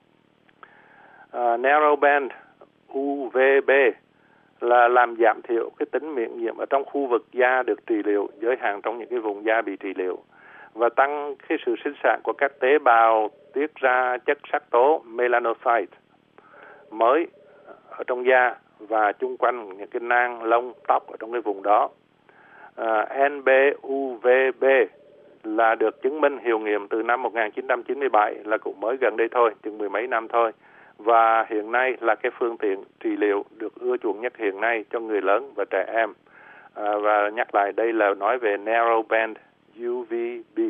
J: Uh, narrow band u vê bê là làm giảm thiểu cái tính miễn nhiễm ở trong khu vực da được trị liệu, giới hạn trong những cái vùng da bị trị liệu, và tăng cái sự sinh sản của các tế bào tiết ra chất sắc tố melanocyte mới ở trong da và chung quanh những cái nang lông tóc ở trong cái vùng đó. À, en bê u vê bê là được chứng minh hiệu nghiệm từ năm một nghìn chín trăm chín mươi bảy, là cũng mới gần đây thôi, chừng mười mấy năm thôi. Và hiện nay là cái phương tiện trị liệu được ưa chuộng nhất hiện nay cho người lớn và trẻ em. À, và nhắc lại đây là nói về narrow band u vê bê.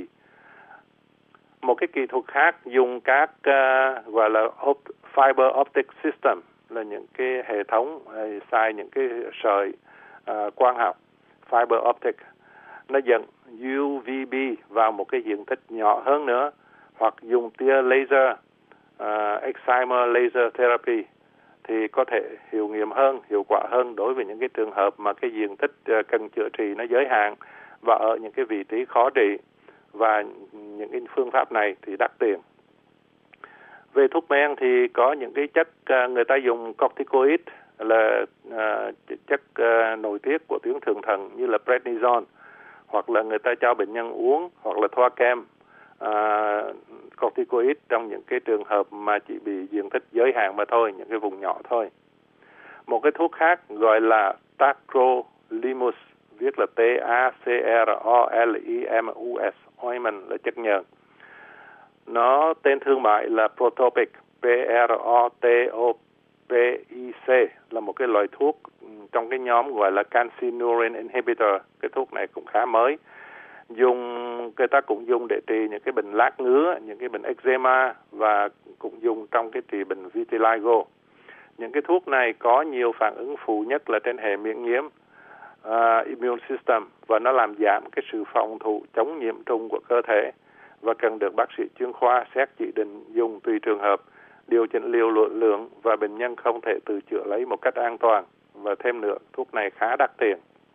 J: Một cái kỹ thuật khác dùng các uh, gọi là op- fiber optic system, là những cái hệ thống uh, xài những cái sợi uh, quang học fiber optic, nó dẫn u vê bê vào một cái diện tích nhỏ hơn nữa, hoặc dùng tia laser uh, excimer laser therapy thì có thể hiệu nghiệm hơn, hiệu quả hơn đối với những cái trường hợp mà cái diện tích uh, cần chữa trị nó giới hạn và ở những cái vị trí khó trị, và những cái phương pháp này thì đắt tiền. Về thuốc men thì có những cái chất uh, người ta dùng corticoid, là uh, chất uh, nội tiết của tuyến thượng thận như là prednisone, hoặc là người ta cho bệnh nhân uống hoặc là thoa kem uh, corticoid trong những cái trường hợp mà chỉ bị diện tích giới hạn mà thôi, những cái vùng nhỏ thôi. Một cái thuốc khác gọi là tacrolimus, viết là T A C R O L I M U S, ointment là chất nhờn. Nó tên thương mại là Protopic, P R O T O P I C, là một cái loại thuốc trong cái nhóm gọi là calcineurin inhibitor. Cái thuốc này cũng khá mới. Dùng người ta cũng dùng để trị những cái bệnh lát ngứa, những cái bệnh eczema, và cũng dùng trong cái trị bệnh vitiligo. Những cái thuốc này có nhiều phản ứng phụ, nhất là trên hệ miễn nhiễm, uh, immune system, và nó làm giảm cái sự phòng thủ chống nhiễm trùng của cơ thể, và cần được bác sĩ chuyên khoa xét chỉ định dùng tùy trường hợp, điều chỉnh liều lượng, và bệnh nhân không thể tự chữa lấy một cách an toàn. Và thêm nữa, thuốc này khá đắt tiền.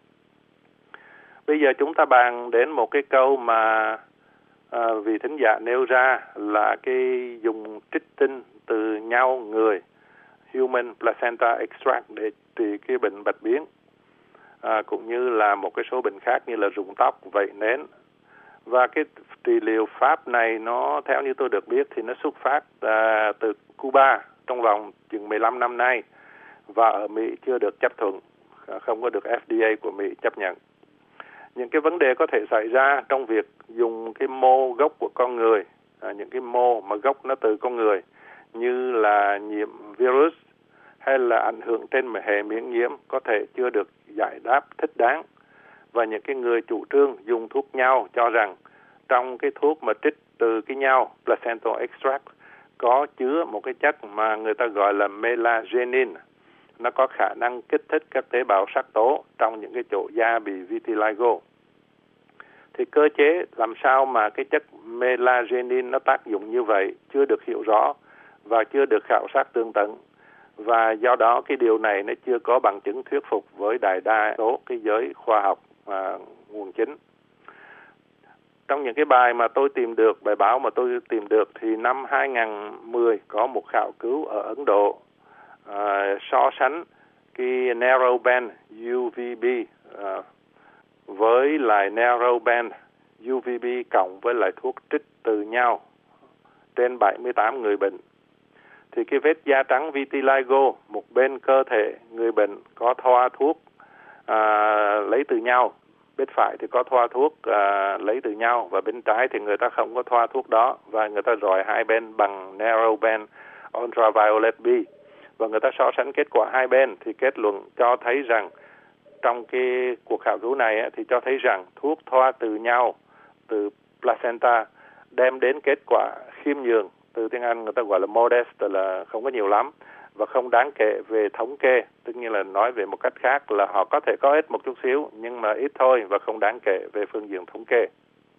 J: Bây giờ chúng ta bàn đến một cái câu mà à, vị thính giả nêu ra là cái dùng trích tinh từ nhau người, human placenta extract, để trị cái bệnh bạch biến, à, cũng như là một cái số bệnh khác như là rụng tóc, vẩy nến. Và cái trị liệu pháp này nó theo như tôi được biết thì nó xuất phát à, từ Cuba trong vòng chừng mười lăm năm nay, và ở Mỹ chưa được chấp thuận, không có được F D A của Mỹ chấp nhận. Những cái vấn đề có thể xảy ra trong việc dùng cái mô gốc của con người, à, những cái mô mà gốc nó từ con người, như là nhiễm virus hay là ảnh hưởng trên hệ miễn nhiễm, có thể chưa được giải đáp thích đáng. Và những cái người chủ trương dùng thuốc nhau cho rằng trong cái thuốc mà trích từ cái nhau placental extract có chứa một cái chất mà người ta gọi là melagenin. Nó có khả năng kích thích các tế bào sắc tố trong những cái chỗ da bị vitiligo. Thì cơ chế làm sao mà cái chất melagenin nó tác dụng như vậy chưa được hiểu rõ và chưa được khảo sát tường tận. Và do đó cái điều này nó chưa có bằng chứng thuyết phục với đại đa số cái giới khoa học và nguồn chính. Trong những cái bài mà tôi tìm được, bài báo mà tôi tìm được, thì năm hai nghìn không trăm mười có một khảo cứu ở Ấn Độ à, so sánh cái narrow band u vê bê à, với lại narrow band u vê bê cộng với lại thuốc trích từ nhau trên bảy mươi tám người bệnh. Thì cái vết da trắng vitiligo một bên cơ thể người bệnh có thoa thuốc à, lấy từ nhau, bên phải thì có thoa thuốc à, lấy từ nhau, và bên trái thì người ta không có thoa thuốc đó, và người ta rọi hai bên bằng narrow band ultraviolet B. và người ta so sánh kết quả hai bên thì kết luận cho thấy rằng trong cái cuộc khảo cứu này á, thì cho thấy rằng thuốc thoa từ nhau, từ placenta đem đến kết quả khiêm nhường, từ tiếng Anh người ta gọi là modest, là không có nhiều lắm và không đáng kể về thống kê. Tức như là nói về một cách khác là họ có thể có ít một chút xíu nhưng mà ít thôi và không đáng kể về phương diện thống kê.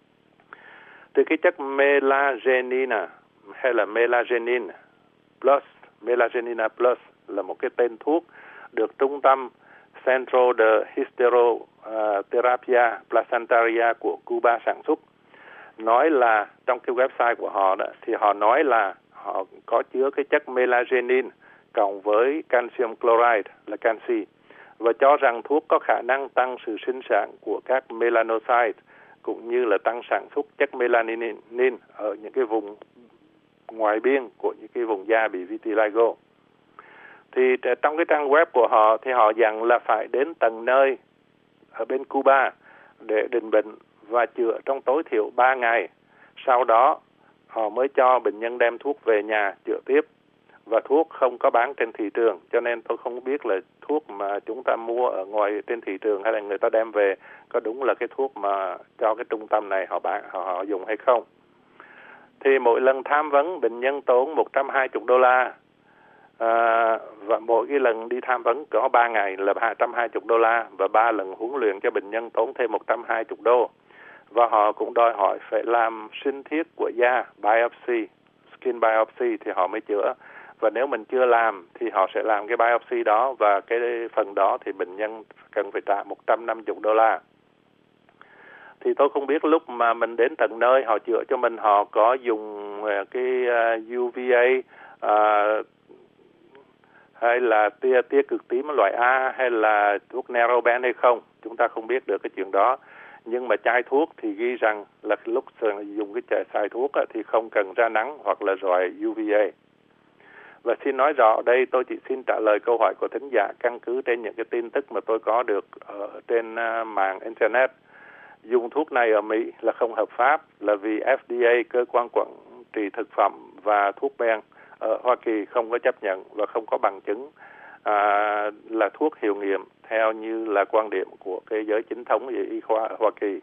J: Từ cái chất melagenina hay là melagenin plus, melagenina plus là một cái tên thuốc được trung tâm Centro de Histeroterapia Placentaria của Cuba sản xuất. Nói là trong cái website của họ đó, thì họ nói là họ có chứa cái chất melagenin cộng với calcium chloride là canxi và cho rằng thuốc có khả năng tăng sự sinh sản của các melanocyte cũng như là tăng sản xuất chất melanin ở những cái vùng ngoài biên của những cái vùng da bị vitiligo. Thì trong cái trang web của họ thì họ dặn là phải đến tận nơi ở bên Cuba để định bệnh và chữa trong tối thiểu ba ngày. Sau đó họ mới cho bệnh nhân đem thuốc về nhà chữa tiếp. Và thuốc không có bán trên thị trường, cho nên tôi không biết là thuốc mà chúng ta mua ở ngoài trên thị trường hay là người ta đem về có đúng là cái thuốc mà cho cái trung tâm này họ bán họ, họ dùng hay không. Thì mỗi lần tham vấn bệnh nhân tốn một trăm hai mươi đô la, à, và mỗi cái lần đi tham vấn có ba ngày là hai trăm hai mươi đô la và ba lần huấn luyện cho bệnh nhân tốn thêm một trăm hai mươi đô. Và họ cũng đòi hỏi phải làm sinh thiết của da, biopsy, skin biopsy thì họ mới chữa. Và nếu mình chưa làm thì họ sẽ làm cái biopsy đó và cái phần đó thì bệnh nhân cần phải trả một trăm năm mươi đô la. Thì tôi không biết lúc mà mình đến tận nơi họ chữa cho mình họ có dùng cái u vê a uh, hay là tia tia cực tím loại A hay là thuốc Neuroben hay không. Chúng ta không biết được cái chuyện đó. Nhưng mà chai thuốc thì ghi rằng là lúc dùng cái chai thuốc thì không cần ra nắng hoặc là rọi u vê a. Và xin nói rõ ở đây tôi chỉ xin trả lời câu hỏi của thính giả căn cứ trên những cái tin tức mà tôi có được ở trên uh, mạng Internet. Dùng thuốc này ở Mỹ là không hợp pháp là vì ép đê a, cơ quan quản trị thực phẩm và thuốc men ở Hoa Kỳ không có chấp nhận và không có bằng chứng à, là thuốc hiệu nghiệm theo như là quan điểm của cái giới chính thống về y khoa ở Hoa Kỳ.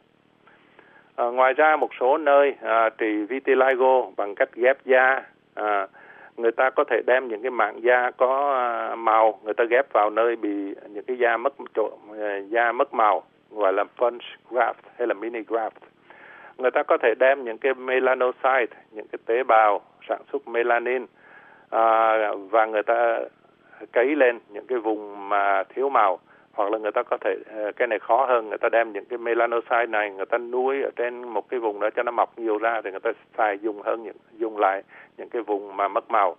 J: À, ngoài ra một số nơi à, trị vitiligo bằng cách ghép da, à, người ta có thể đem những cái mảng da có à, màu, người ta ghép vào nơi bị những cái da mất chỗ, da mất màu, gọi là punch graft hay là mini graft. Người ta có thể đem những cái melanocyte, những cái tế bào sản xuất melanin à, và người ta cấy lên những cái vùng mà thiếu màu, hoặc là người ta có thể, cái này khó hơn, người ta đem những cái melanocyte này người ta nuôi ở trên một cái vùng đó cho nó mọc nhiều ra thì người ta xài dùng hơn những dùng lại những cái vùng mà mất màu,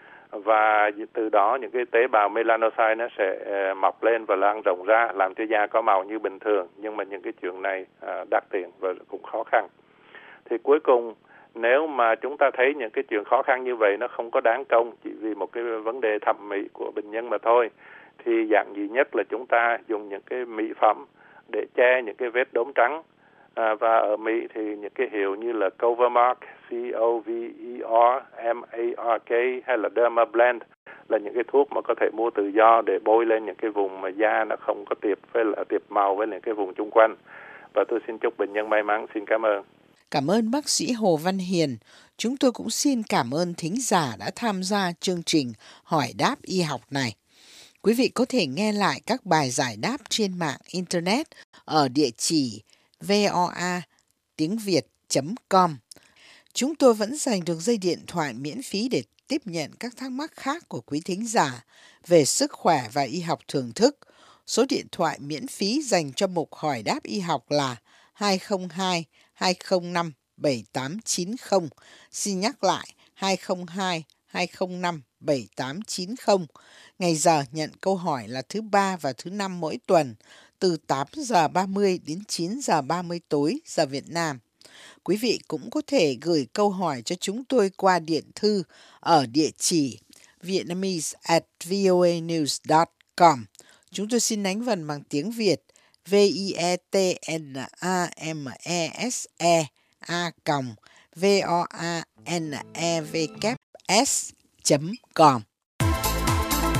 J: và từ đó những cái tế bào melanocyte nó sẽ mọc lên và lan rộng ra làm cho da có màu như bình thường. Nhưng mà những cái chuyện này đắt tiền và cũng khó khăn. Thì cuối cùng nếu mà chúng ta thấy những cái chuyện khó khăn như vậy nó không có đáng công chỉ vì một cái vấn đề thẩm mỹ của bệnh nhân mà thôi, thì dạng gì nhất là chúng ta dùng những cái mỹ phẩm để che những cái vết đốm trắng. À, và ở Mỹ thì những cái hiệu như là Covermark, C O V E R M A R K hay là Dermablend là những cái thuốc mà có thể mua tự do để bôi lên những cái vùng mà da nó không có tiệp với là tiệp màu với những cái vùng chung quanh. Và tôi xin chúc bệnh nhân may mắn. Xin cảm ơn.
I: Cảm ơn bác sĩ Hồ Văn Hiền. Chúng tôi cũng xin cảm ơn thính giả đã tham gia chương trình Hỏi đáp y học này. Quý vị có thể nghe lại các bài giải đáp trên mạng Internet ở địa chỉ voa tiếng việt chấm com. Chúng tôi vẫn dành được dây điện thoại miễn phí để tiếp nhận các thắc mắc khác của quý thính giả về sức khỏe và y học thưởng thức. Số điện thoại miễn phí dành cho mục Hỏi đáp y học là hai không hai hai không năm bảy tám chín không. Xin nhắc lại hai không hai hai không năm bảy tám chín không. Ngày giờ nhận câu hỏi là thứ ba và thứ năm mỗi tuần từ tám giờ ba mươi đến chín giờ ba mươi tối giờ Việt Nam. Quý vị cũng có thể gửi câu hỏi cho chúng tôi qua điện thư ở địa chỉ vietnamese at voanews dot com. Chúng tôi xin đánh vần bằng tiếng Việt v i e t n a m e s e a v o a n e v s chấm com.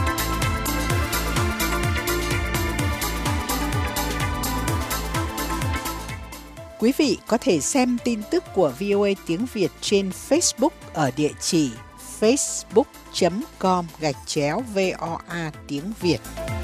I: Quý vị có thể xem tin tức của vê o a tiếng Việt trên Facebook ở địa chỉ facebook chấm com gạch chéo vê o a tiếng Việt.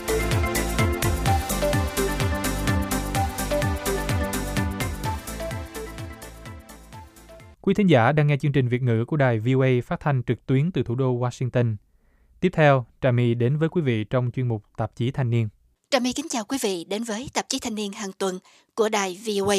A: Quý thính giả đang nghe chương trình Việt ngữ của đài vê o a phát thanh trực tuyến từ thủ đô Washington. Tiếp theo, Trà My đến với quý vị trong chuyên mục Tạp chí Thanh niên.
K: Trà My kính chào quý vị đến với Tạp chí Thanh niên hàng tuần của đài vê o a.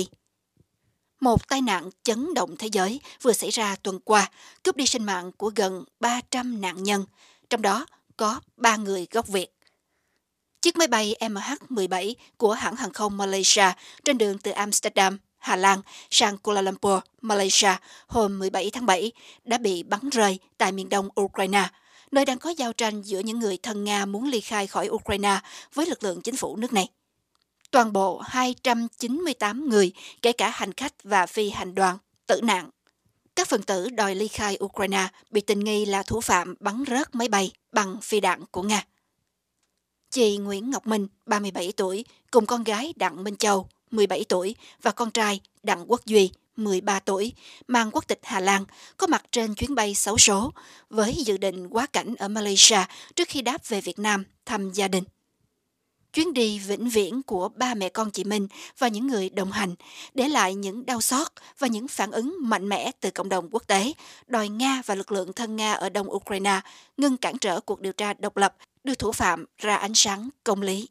K: Một tai nạn chấn động thế giới vừa xảy ra tuần qua, cướp đi sinh mạng của gần ba trăm nạn nhân, trong đó có ba người gốc Việt. Chiếc máy bay em hát mười bảy của hãng hàng không Malaysia trên đường từ Amsterdam, Hà Lan sang Kuala Lumpur, Malaysia hôm mười bảy tháng bảy đã bị bắn rơi tại miền đông Ukraine, nơi đang có giao tranh giữa những người thân Nga muốn ly khai khỏi Ukraine với lực lượng chính phủ nước này. Toàn bộ hai trăm chín mươi tám người, kể cả hành khách và phi hành đoàn, tử nạn. Các phần tử đòi ly khai Ukraine bị tình nghi là thủ phạm bắn rớt máy bay bằng phi đạn của Nga. Chị Nguyễn Ngọc Minh, ba mươi bảy tuổi, cùng con gái Đặng Minh Châu, mười bảy tuổi, và con trai Đặng Quốc Duy, mười ba tuổi, mang quốc tịch Hà Lan, có mặt trên chuyến bay xấu số với dự định quá cảnh ở Malaysia trước khi đáp về Việt Nam thăm gia đình. Chuyến đi vĩnh viễn của ba mẹ con chị Minh và những người đồng hành để lại những đau xót và những phản ứng mạnh mẽ từ cộng đồng quốc tế, đòi Nga và lực lượng thân Nga ở đông Ukraine ngưng cản trở cuộc điều tra độc lập, đưa thủ phạm ra ánh sáng công lý.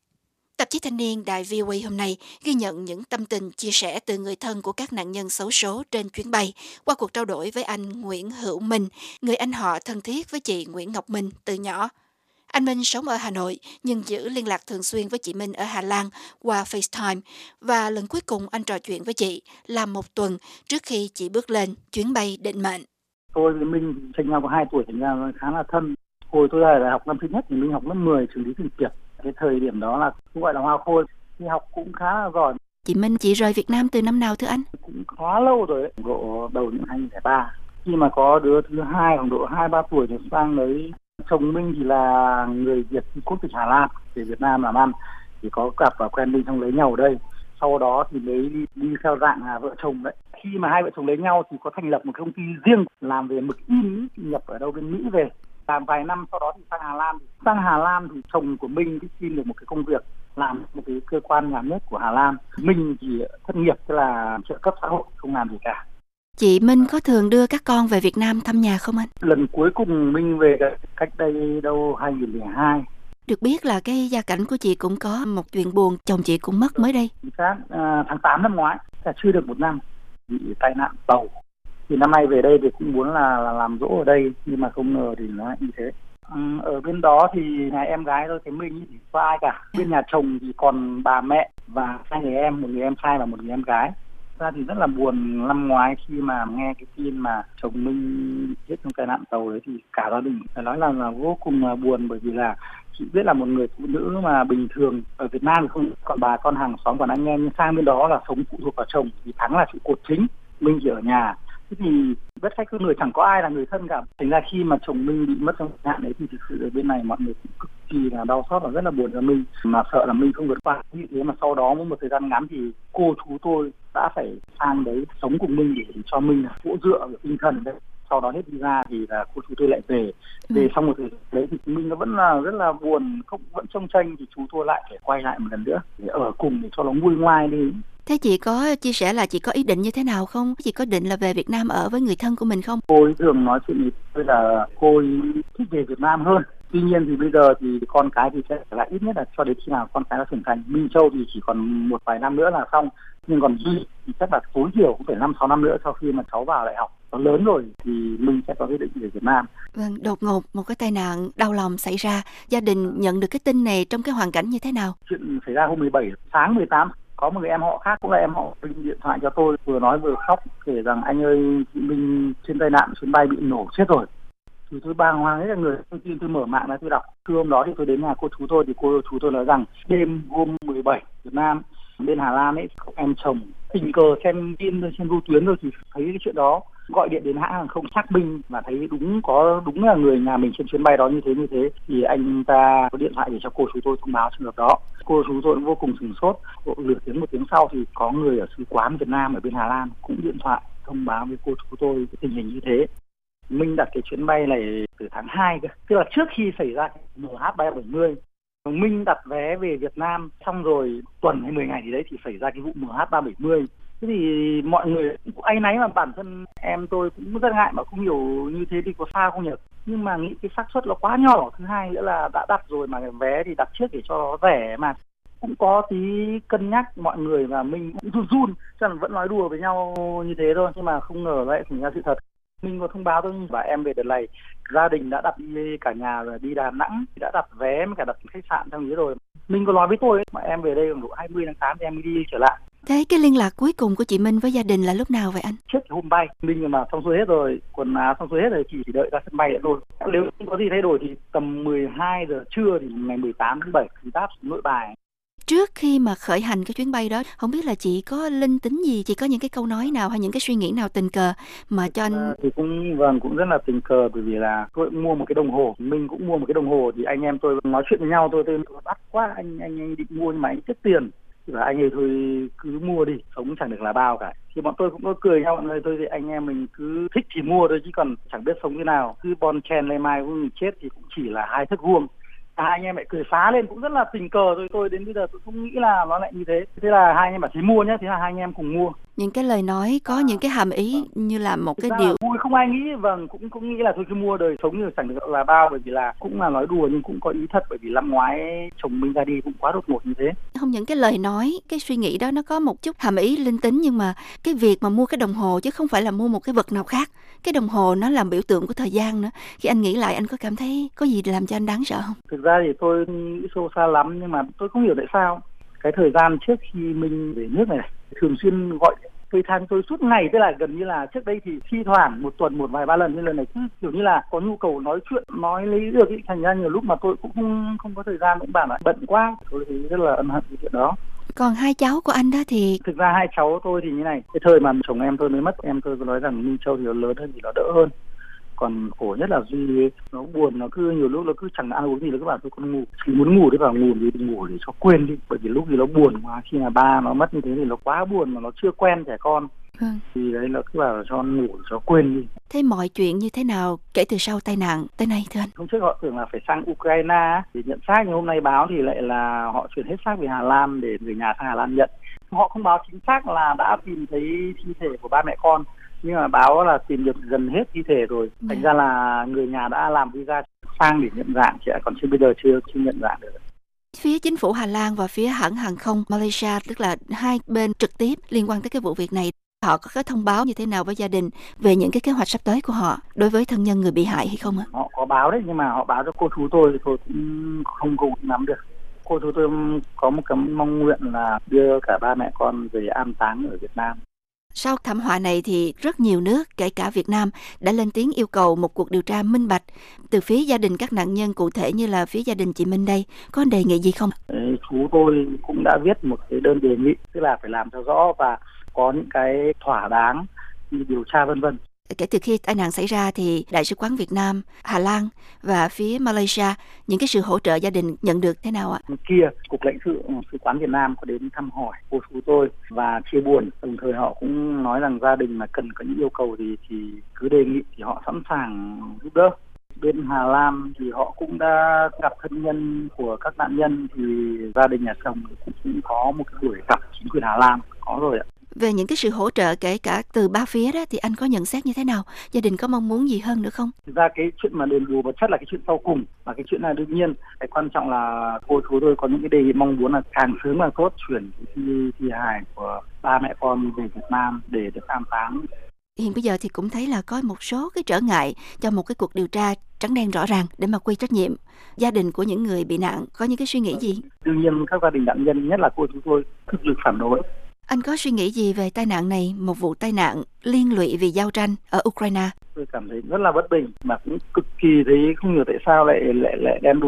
K: Tạp chí Thanh niên đài vê o a hôm nay ghi nhận những tâm tình chia sẻ từ người thân của các nạn nhân xấu số trên chuyến bay qua cuộc trao đổi với anh Nguyễn Hữu Minh, người anh họ thân thiết với chị Nguyễn Ngọc Minh từ nhỏ. Anh Minh sống ở Hà Nội nhưng giữ liên lạc thường xuyên với chị Minh ở Hà Lan qua FaceTime, và lần cuối cùng anh trò chuyện với chị là một tuần trước khi chị bước lên chuyến bay định mệnh.
L: Tôi với Minh tranh nhau có hai tuổi, thành ra khá là thân. Hồi tôi ở đại học năm thứ nhất thì Minh học lớp mười trường Lý Thường Kiệt. Cái thời điểm đó là cũng gọi là hoa khôi, đi học cũng khá là giỏi.
K: Chị Minh, chị rời Việt Nam từ năm nào thưa anh?
L: Cũng khá lâu rồi đấy, độ đầu những hai nghìn lẻ ba. Khi mà có đứa thứ hai khoảng độ hai ba tuổi thì sang đấy. Chồng Minh thì là người Việt quốc tịch Hà Lan, về Việt Nam làm ăn, thì có cặp và quen Minh xong lấy nhau ở đây. Sau đó thì lấy đi, đi theo dạng là vợ chồng đấy. Khi mà hai vợ chồng lấy nhau thì có thành lập một công ty riêng làm về mực in, nhập ở đâu bên Mỹ về. Làm vài năm sau đó thì sang Hà Lan. Sang Hà Lan thì chồng của Minh thì xin được một cái công việc làm một cái cơ quan nhà nước của Hà Lan. Minh thì thất nghiệp, tức là trợ cấp xã hội, không làm gì cả.
K: Chị Minh có thường đưa các con về Việt Nam thăm nhà không anh?
L: Lần cuối cùng Minh về cách đây đâu hai nghìn lẻ hai.
K: Được biết là cái gia cảnh của chị cũng có một chuyện buồn, chồng chị cũng mất mới đây.
L: Xác, à, tháng tám năm ngoái, là chưa được một năm, bị tai nạn tàu. Thì năm nay về đây thì cũng muốn là, là làm dỗ ở đây, nhưng mà không ngờ thì nó như thế. Ừ, ở bên đó thì nhà em gái thôi, cái Minh thì có ai cả. Bên nhà chồng thì còn bà mẹ và hai người em, một người em trai và một người em gái. Ra thì rất là buồn năm ngoái khi mà nghe cái tin mà chồng Minh chết trong tai nạn tàu đấy, thì cả gia đình phải nói là, là vô cùng là buồn, bởi vì là chị biết là một người phụ nữ mà bình thường ở Việt Nam thì không còn bà con hàng xóm còn anh em, nhưng sang bên đó là sống phụ thuộc vào chồng, thì Thắng là trụ cột chính, Minh chỉ ở nhà. Thế thì bất khách cứ người chẳng có ai là người thân cả. Thành ra khi mà chồng Minh bị mất trong tai nạn đấy thì thực sự ở bên này mọi người cũng cực kỳ là đau xót và rất là buồn cho Minh, mà sợ là Minh không vượt qua. Như thế mà sau đó một thời gian ngắn thì cô chú tôi đã phải sang đấy sống cùng Minh để cho Minh hỗ trợ về tinh thần đấy. Sau đó hết đi ra thì là cô chú tôi lại về. Về ừ. Xong một thời gian đấy thì Minh nó vẫn là rất là buồn, không vẫn trông tranh, thì chú tôi lại phải quay lại một lần nữa để ở cùng để cho nó nguôi ngoai đi.
K: Thế chị có chia sẻ là chị có ý định như thế nào không? Chị có định là về Việt Nam ở với người thân của mình không?
L: Cô ấy thường nói chuyện với tôi là cô ấy thích về Việt Nam hơn. Tuy nhiên thì bây giờ thì con cái thì sẽ lại ít nhất là cho đến khi nào con cái nó trưởng thành. Minh Châu thì chỉ còn một vài năm nữa là xong. Nhưng còn Duy thì chắc là tối thiểu cũng phải năm sáu năm nữa sau khi mà cháu vào đại học. Nó lớn rồi thì mình sẽ có quyết định về Việt Nam.
K: Vâng, đột ngột một cái tai nạn đau lòng xảy ra. Gia đình nhận được cái tin này trong cái hoàn cảnh như thế nào?
L: Chuyện xảy ra hôm mười bảy, sáng mười tám. Có một người em họ khác cũng là em họ Minh điện thoại cho tôi, vừa nói vừa khóc, kể rằng anh ơi, chị Minh trên tai nạn chuyến bay bị nổ chết rồi. Thì tôi bàng hoàng hết là người thông tin, tôi mở mạng ra tôi đọc. Trưa hôm đó thì tôi đến nhà cô chú tôi, thì cô chú tôi nói rằng đêm hôm mười bảy Việt Nam bên Hà Lan ấy, em chồng tình cờ xem tin trên vô tuyến rồi thì thấy cái chuyện đó. gọi điện đến hãng hàng không xác minh và thấy đúng có đúng là người nhà mình trên chuyến bay đó như thế như thế thì anh ta có điện thoại để cho cô chú tôi thông báo trường hợp đó. Cô chú tôi cũng vô cùng sửng sốt. Độ nửa tiếng một tiếng sau thì có người ở sứ quán Việt Nam ở bên Hà Lan cũng điện thoại thông báo với cô chú tôi tình hình như thế. Minh đặt cái chuyến bay này từ tháng hai cơ, tức là trước khi xảy ra M H ba bảy mươi. Minh đặt vé về Việt Nam xong rồi tuần hay mười ngày gì đấy thì xảy ra cái vụ M H ba bảy mươi. Thế thì mọi người cũng áy náy, mà bản thân em tôi cũng rất ngại mà không hiểu như thế thì có sao không nhỉ? Nhưng mà nghĩ cái xác suất nó quá nhỏ. Thứ hai nữa là đã đặt rồi mà vé thì đặt trước để cho nó rẻ mà. Cũng có tí cân nhắc mọi người và mình cũng run run, cho nên vẫn nói đùa với nhau như thế thôi. Nhưng mà không ngờ lại thành ra sự thật. Mình có thông báo thôi, và em về đợt này gia đình đã đặt đi cả nhà rồi, đi Đà Nẵng, đã đặt vé với cả đặt khách sạn trong ý rồi. Mình có nói với tôi ấy, mà em về đây khoảng độ hai mươi tháng tám thì em mới đi trở lại.
K: Thế cái liên lạc cuối cùng của chị Minh với gia đình là lúc nào vậy anh?
L: Trước hôm bay, Minh mà xong xuôi hết rồi, quần áo xong xuôi hết rồi, chỉ đợi ra sân bay nữa thôi. Nếu không có gì thay đổi thì tầm mười hai giờ trưa thì ngày mười tám tháng bảy thì đáp Nội Bài.
K: Trước khi mà khởi hành cái chuyến bay đó, không biết là chị có linh tính gì, chị có những cái câu nói nào hay những cái suy nghĩ nào tình cờ mà cho anh...
L: À, thì cũng vâng cũng rất là tình cờ, bởi vì là tôi cũng mua một cái đồng hồ, mình cũng mua một cái đồng hồ, thì anh em tôi nói chuyện với nhau, tôi tôi đắt quá, anh anh anh định mua nhưng mà anh tiếc tiền, thì là anh ấy thôi cứ mua đi, sống chẳng được là bao cả. Thì bọn tôi cũng có cười nhau, mọi người thôi thì anh em mình cứ thích thì mua thôi chứ còn chẳng biết sống thế nào, cứ bon chen lên mai cũng chết thì cũng chỉ là hai thước vuông. À, anh em lại cười phá lên, cũng rất là tình cờ rồi. Tôi đến bây giờ tôi không nghĩ là nó lại như thế. Thế là hai anh em bảo thì mua nhé, thế là hai anh em cùng mua.
K: Những cái lời nói có à, những cái hàm ý vâng. như là một
L: Thực
K: cái điều
L: vui, không ai nghĩ, vâng, cũng cũng nghĩ là thôi cứ mua, đời sống như chẳng được là bao, bởi vì là cũng là nói đùa nhưng cũng có ý thật, bởi vì năm ngoái chồng mình ra đi cũng quá đột ngột như thế.
K: Không, những cái lời nói, cái suy nghĩ đó nó có một chút hàm ý linh tính, nhưng mà cái việc mà mua cái đồng hồ chứ không phải là mua một cái vật nào khác. Cái đồng hồ nó làm biểu tượng của thời gian nữa. Khi anh nghĩ lại, anh có cảm thấy có gì làm cho anh đáng sợ không?
L: Thực ra thì tôi nghĩ sâu xa lắm, nhưng mà tôi không hiểu tại sao cái thời gian trước khi mình về nước này, này thường xuyên gọi tôi than tôi suốt ngày, tức là gần như là trước đây thì thi thoảng một tuần một vài ba lần, nhưng lần này cứ kiểu như là có nhu cầu nói chuyện nói lấy được ý, thành ra nhiều lúc mà tôi cũng không không có thời gian, cũng bảo là bận quá, tôi thì rất là ân hận cái chuyện đó.
K: Còn hai cháu của anh đó thì...
L: Thực ra hai cháu tôi thì như này, cái thời mà chồng em tôi mới mất, em tôi có nói rằng Minh Châu thì nó lớn hơn thì nó đỡ hơn. Còn khổ nhất là Duy, nó buồn, nó cứ nhiều lúc nó cứ chẳng ăn uống gì, nó cứ bảo tôi con ngủ, chỉ muốn ngủ để vào ngủ thì ngủ để cho quên đi, bởi vì lúc gì nó buồn quá, khi mà ba nó mất như thế thì nó quá buồn mà nó chưa quen trẻ con. Ừ. Thì đấy nó cứ bảo cho ngủ để cho quên đi.
K: Thế mọi chuyện như thế nào kể từ sau tai nạn tới nay thưa anh?
L: Hôm trước họ tưởng là phải sang Ukraine để nhận xác, nhưng hôm nay báo thì lại là họ chuyển hết xác về Hà Lan để người nhà sang Hà Lan nhận. Họ không báo chính xác là đã tìm thấy thi thể của ba mẹ con, nhưng mà báo là tìm được gần hết thi thể rồi. Thành yeah. ra là người nhà đã làm visa sang để nhận dạng, chị ạ, còn chưa bây giờ chưa chưa nhận dạng được.
K: Phía chính phủ Hà Lan và phía hãng hàng không Malaysia, tức là hai bên trực tiếp liên quan tới cái vụ việc này, họ có cái thông báo như thế nào với gia đình về những cái kế hoạch sắp tới của họ đối với thân nhân người bị hại hay không ạ?
L: Họ có báo đấy, nhưng mà họ báo cho cô chú tôi thì tôi cũng không cùng nắm được. Cô chú tôi có một cái mong nguyện là đưa cả ba mẹ con về an táng ở Việt Nam.
K: Sau thảm họa này thì rất nhiều nước, kể cả Việt Nam, đã lên tiếng yêu cầu một cuộc điều tra minh bạch. Từ phía gia đình các nạn nhân, cụ thể như là phía gia đình chị Minh đây, có đề nghị gì không?
L: Đấy, chú tôi cũng đã viết một cái đơn đề nghị, tức là phải làm cho rõ và có những cái thỏa đáng như điều tra vân vân.
K: Kể từ khi tai nạn xảy ra thì Đại sứ quán Việt Nam, Hà Lan và phía Malaysia, những cái sự hỗ trợ gia đình nhận được thế nào ạ?
L: Kia, Cục lãnh sự sứ quán Việt Nam có đến thăm hỏi cô chú tôi và chia buồn. Đồng thời họ cũng nói rằng gia đình mà cần có những yêu cầu gì thì cứ đề nghị, thì họ sẵn sàng giúp đỡ. Bên Hà Lan thì họ cũng đã gặp thân nhân của các nạn nhân, thì gia đình nhà chồng cũng có một cái buổi gặp chính quyền Hà Lan, có rồi ạ.
K: Về những cái sự hỗ trợ kể cả từ ba phía đó thì anh có nhận xét như thế nào? Gia đình có mong muốn gì hơn nữa không?
L: Thực ra cái chuyện mà đền bù vật chất là cái chuyện sau cùng, và cái chuyện này đương nhiên cái quan trọng là cô chú tôi có những cái đề nghị mong muốn là càng sớm càng tốt, chuyển thi, thi hài của ba mẹ con về Việt Nam để được an táng.
K: Hiện bây giờ thì cũng thấy là có một số cái trở ngại cho một cái cuộc điều tra trắng đen rõ ràng để mà quy trách nhiệm. Gia đình của những người bị nạn có những cái suy nghĩ gì?
L: Đương nhiên các gia đình nạn nhân, nhất là cô chú tôi, cực lực phản đối.
K: Anh có suy nghĩ gì về tai nạn này, một vụ tai nạn liên lụy vì giao tranh ở Ukraine?
L: Tôi cảm thấy rất là bất bình, mà cũng cực kỳ thấy không hiểu tại sao lại lại lại đen đủi.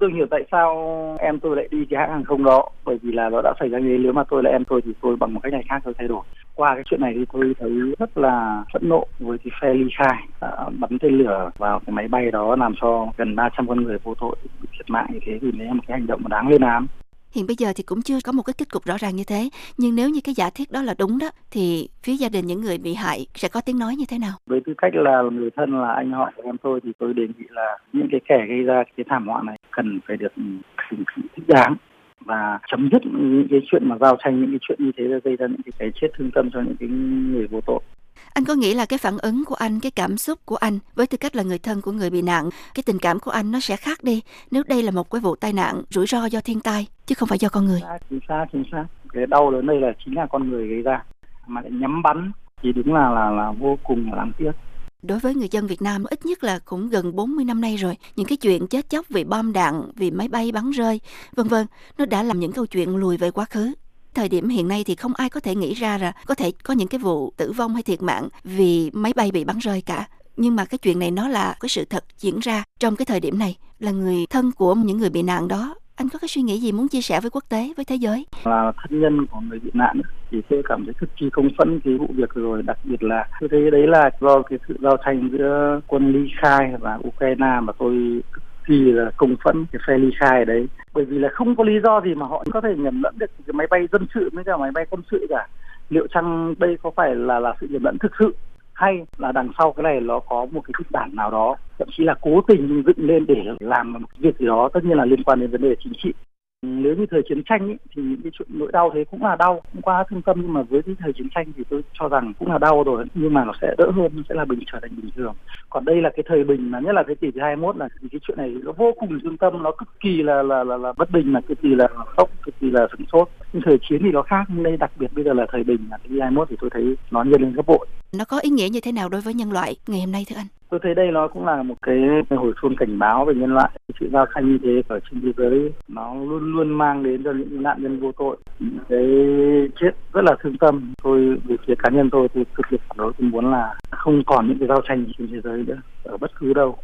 L: Tôi hiểu tại sao em tôi lại đi cái hãng hàng không đó, bởi vì là nó đã xảy ra như thế. Nếu mà tôi là em tôi thì tôi bằng một cách này khác tôi thay đổi. Qua cái chuyện này thì tôi thấy rất là phẫn nộ với cái phe ly khai đã bắn tên lửa vào cái máy bay đó, làm cho gần ba trăm con người vô tội bị thiệt mạng như thế, thì đấy là một cái hành động mà đáng lên án.
K: Hiện bây giờ thì cũng chưa có một cái kết cục rõ ràng như thế, nhưng nếu như cái giả thiết đó là đúng đó, thì phía gia đình những người bị hại sẽ có tiếng nói như thế nào?
L: Với tư cách là người thân, là anh họ của em tôi, thì tôi đề nghị là những cái kẻ gây ra cái thảm họa này cần phải được trừng trị thích đáng và chấm dứt những cái chuyện mà giao tranh, những cái chuyện như thế là gây ra những cái chết thương tâm cho những cái người vô tội.
K: Anh có nghĩ là cái phản ứng của anh, cái cảm xúc của anh với tư cách là người thân của người bị nạn, cái tình cảm của anh nó sẽ khác đi nếu đây là một cái vụ tai nạn rủi ro do thiên tai chứ không phải do con người?
L: Chính xác, chính xác. Cái đau lớn đây là chính là con người gây ra, mà lại nhắm bắn thì đúng là là là vô cùng là đáng tiếc.
K: Đối với người dân Việt Nam, ít nhất là cũng gần bốn mươi năm nay rồi, những cái chuyện chết chóc vì bom đạn, vì máy bay bắn rơi, vân vân, nó đã làm những câu chuyện lùi về quá khứ. Thời điểm hiện nay thì không ai có thể nghĩ ra là có thể có những cái vụ tử vong hay thiệt mạng vì máy bay bị bắn rơi cả. Nhưng mà cái chuyện này nó là cái sự thật diễn ra trong cái thời điểm này. Là người thân của những người bị nạn đó, anh có cái suy nghĩ gì muốn chia sẻ với quốc tế, với thế giới?
L: Là thân nhân của người bị nạn thì tôi cảm thấy cực kỳ công phẫn cái vụ việc rồi, đặc biệt là tôi thấy đấy là do cái sự giao tranh giữa quân ly khai và Ukraine, mà tôi kỳ là công phẫn cái phe ly khai đấy, bởi vì là không có lý do gì mà họ có thể nhầm lẫn được cái máy bay dân sự với cả máy bay quân sự cả. Liệu chăng đây có phải là là sự nhầm lẫn thực sự, hay là đằng sau cái này nó có một cái kịch bản nào đó, thậm chí là cố tình dựng lên để làm một việc gì đó, tất nhiên là liên quan đến vấn đề chính trị. Nếu như thời chiến tranh ý, thì những cái chuyện nỗi đau thế cũng là đau, cũng quá thương tâm, nhưng mà với cái thời chiến tranh thì tôi cho rằng cũng là đau rồi, nhưng mà nó sẽ đỡ hơn, nó sẽ là bình trở thành bình thường. Còn đây là cái thời bình, mà nhất là cái tỷ thứ hai mươi mốt, là cái chuyện này nó vô cùng thương tâm, nó cực kỳ là là là, là bất bình, là cực kỳ là sốc, cực kỳ là sửng sốt. Nhưng thời chiến thì nó khác, nhưng đây đặc biệt bây giờ là thời bình, là cái hai mươi mốt thì tôi thấy nó nhân lên gấp bội.
K: Nó có ý nghĩa như thế nào đối với nhân loại ngày hôm nay thưa anh?
L: Tôi thấy đây nó cũng là một cái hồi chuông cảnh báo về nhân loại. Sự giao tranh như thế ở trên thế giới nó luôn luôn mang đến cho những nạn nhân vô tội những cái chết rất là thương tâm. Tôi về phía cá nhân tôi thì cực kỳ phản đối, tôi muốn là không còn những cái giao tranh trên thế giới nữa ở bất cứ đâu.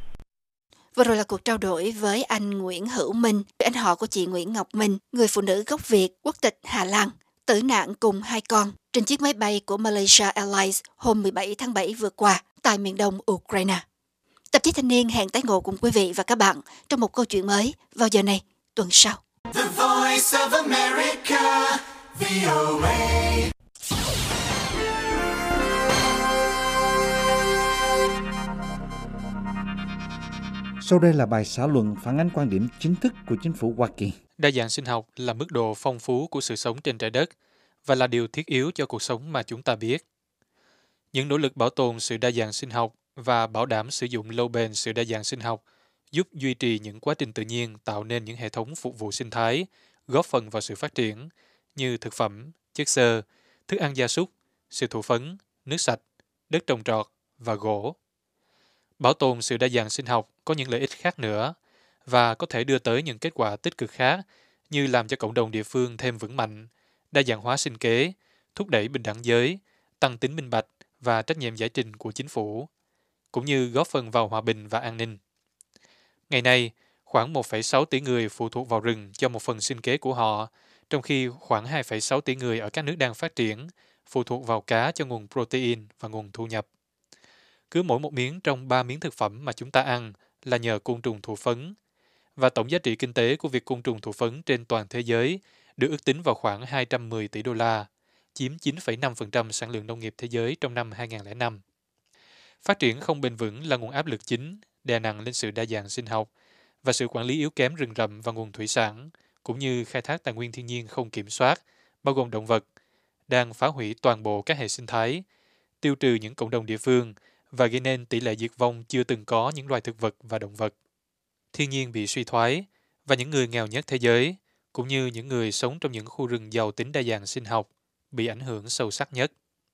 K: Vừa rồi là cuộc trao đổi với anh Nguyễn Hữu Minh, anh họ của chị Nguyễn Ngọc Minh, người phụ nữ gốc Việt, quốc tịch Hà Lan, tử nạn cùng hai con trên chiếc máy bay của Malaysia Airlines hôm mười bảy tháng bảy vừa qua tại miền đông Ukraine. Tạp chí Thanh niên hẹn tái ngộ cùng quý vị và các bạn trong một câu chuyện mới vào giờ này tuần sau. The Voice of America, vê o a.
B: Sau đây là bài xã luận phản ánh quan điểm chính thức của chính phủ Hoa Kỳ.
A: Đa dạng sinh học là mức độ phong phú của sự sống trên trái đất và là điều thiết yếu cho cuộc sống mà chúng ta biết. Những nỗ lực bảo tồn sự đa dạng sinh học và bảo đảm sử dụng lâu bền sự đa dạng sinh học giúp duy trì những quá trình tự nhiên tạo nên những hệ thống phục vụ sinh thái, góp phần vào sự phát triển như thực phẩm, chất xơ, thức ăn gia súc, sự thụ phấn, nước sạch, đất trồng trọt và gỗ. Bảo tồn sự đa dạng sinh học có những lợi ích khác nữa và có thể đưa tới những kết quả tích cực khác như làm cho cộng đồng địa phương thêm vững mạnh, đa dạng hóa sinh kế, thúc đẩy bình đẳng giới, tăng tính minh bạch và trách nhiệm giải trình của chính phủ, cũng như góp phần vào hòa bình và an ninh. Ngày nay, khoảng một phẩy sáu tỷ người phụ thuộc vào rừng cho một phần sinh kế của họ, trong khi khoảng hai phẩy sáu tỷ người ở các nước đang phát triển phụ thuộc vào cá cho nguồn protein và nguồn thu nhập. Cứ mỗi một miếng trong ba miếng thực phẩm mà chúng ta ăn là nhờ côn trùng thụ phấn, và tổng giá trị kinh tế của việc côn trùng thụ phấn trên toàn thế giới được ước tính vào khoảng hai trăm mười tỷ đô la, chiếm chín phẩy năm phần trăm sản lượng nông nghiệp thế giới trong năm hai không không năm. Phát triển không bền vững là nguồn áp lực chính đè nặng lên sự đa dạng sinh học và sự quản lý yếu kém rừng rậm và nguồn thủy sản, cũng như khai thác tài nguyên thiên nhiên không kiểm soát, bao gồm động vật, đang phá hủy toàn bộ các hệ sinh thái, tiêu trừ những cộng đồng địa phương và gây nên tỷ lệ diệt vong chưa từng có những loài thực vật và động vật. Thiên nhiên bị suy thoái và những người nghèo nhất thế giới, cũng như những người sống trong những khu rừng giàu tính đa dạng sinh học, bị ảnh hưởng sâu sắc nhất.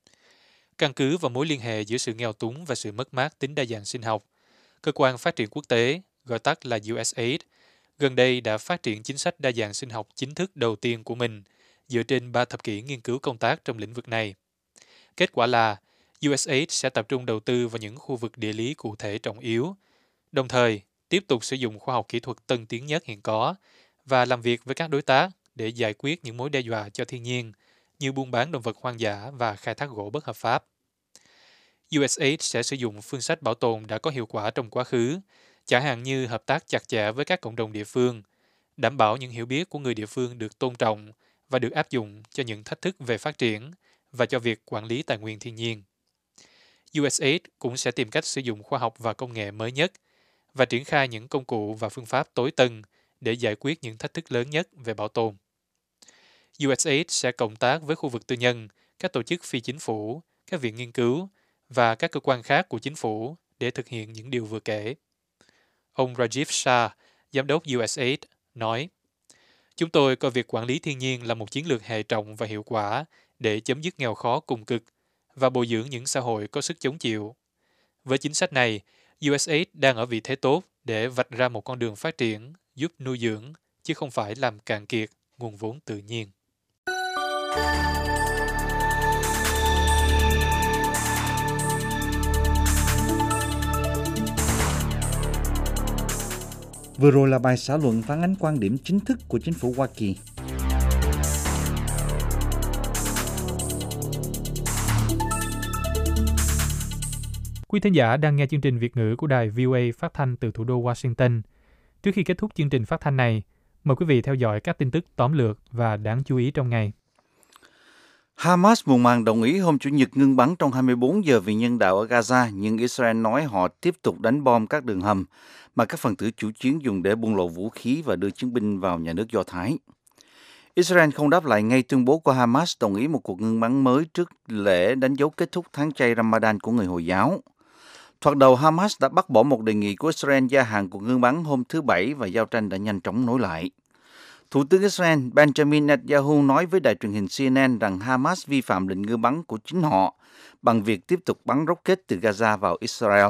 A: Căn cứ vào mối liên hệ giữa sự nghèo túng và sự mất mát tính đa dạng sinh học, Cơ quan Phát triển Quốc tế, gọi tắt là u ét a i đê, gần đây đã phát triển chính sách đa dạng sinh học chính thức đầu tiên của mình dựa trên ba thập kỷ nghiên cứu công tác trong lĩnh vực này. Kết quả là u ét a i đê sẽ tập trung đầu tư vào những khu vực địa lý cụ thể trọng yếu, đồng thời tiếp tiếp tục sử dụng khoa học kỹ thuật tân tiến nhất hiện có và làm việc với các đối tác để giải quyết những mối đe dọa cho thiên nhiên như buôn bán động vật hoang dã và khai thác gỗ bất hợp pháp. u ét a i đê sẽ sử dụng phương sách bảo tồn đã có hiệu quả trong quá khứ, chẳng hạn như hợp tác chặt chẽ với các cộng đồng địa phương, đảm bảo những hiểu biết của người địa phương được tôn trọng và được áp dụng cho những thách thức về phát triển và cho việc quản lý tài nguyên thiên nhiên. u ét a i đê cũng sẽ tìm cách sử dụng khoa học và công nghệ mới nhất và triển khai những công cụ và phương pháp tối tân để giải quyết những thách thức lớn nhất về bảo tồn. u ét a i đê sẽ cộng tác với khu vực tư nhân, các tổ chức phi chính phủ, các viện nghiên cứu và các cơ quan khác của chính phủ để thực hiện những điều vừa kể. Ông Rajiv Shah, giám đốc u ét a i đê, nói, chúng tôi coi việc quản lý thiên nhiên là một chiến lược hệ trọng và hiệu quả để chấm dứt nghèo khó cùng cực và bồi dưỡng những xã hội có sức chống chịu. Với chính sách này, u ét a i đê đang ở vị thế tốt để vạch ra một con đường phát triển giúp nuôi dưỡng, chứ không phải làm cạn kiệt nguồn vốn tự nhiên.
B: Vừa rồi là bài xã luận phản ánh quan điểm chính thức của chính phủ Hoa Kỳ.
A: Quý thính giả đang nghe chương trình Việt ngữ của đài vê o a phát thanh từ thủ đô Washington. Trước khi kết thúc chương trình phát thanh này, mời quý vị theo dõi các tin tức tóm lược và đáng chú ý trong ngày.
B: Hamas muộn màng đồng ý hôm Chủ nhật ngưng bắn trong hai mươi bốn giờ vì nhân đạo ở Gaza, nhưng Israel nói họ tiếp tục đánh bom các đường hầm mà các phần tử chủ chiến dùng để buôn lậu vũ khí và đưa chiến binh vào nhà nước Do Thái. Israel không đáp lại ngay tuyên bố của Hamas đồng ý một cuộc ngưng bắn mới trước lễ đánh dấu kết thúc tháng chay Ramadan của người Hồi giáo. Thoạt đầu, Hamas đã bác bỏ một đề nghị của Israel gia hạn cuộc ngưng bắn hôm thứ Bảy và giao tranh đã nhanh chóng nối lại. Thủ tướng Israel Benjamin Netanyahu nói với đài truyền hình xê en en rằng Hamas vi phạm lệnh ngưng bắn của chính họ bằng việc tiếp tục bắn rocket từ Gaza vào Israel.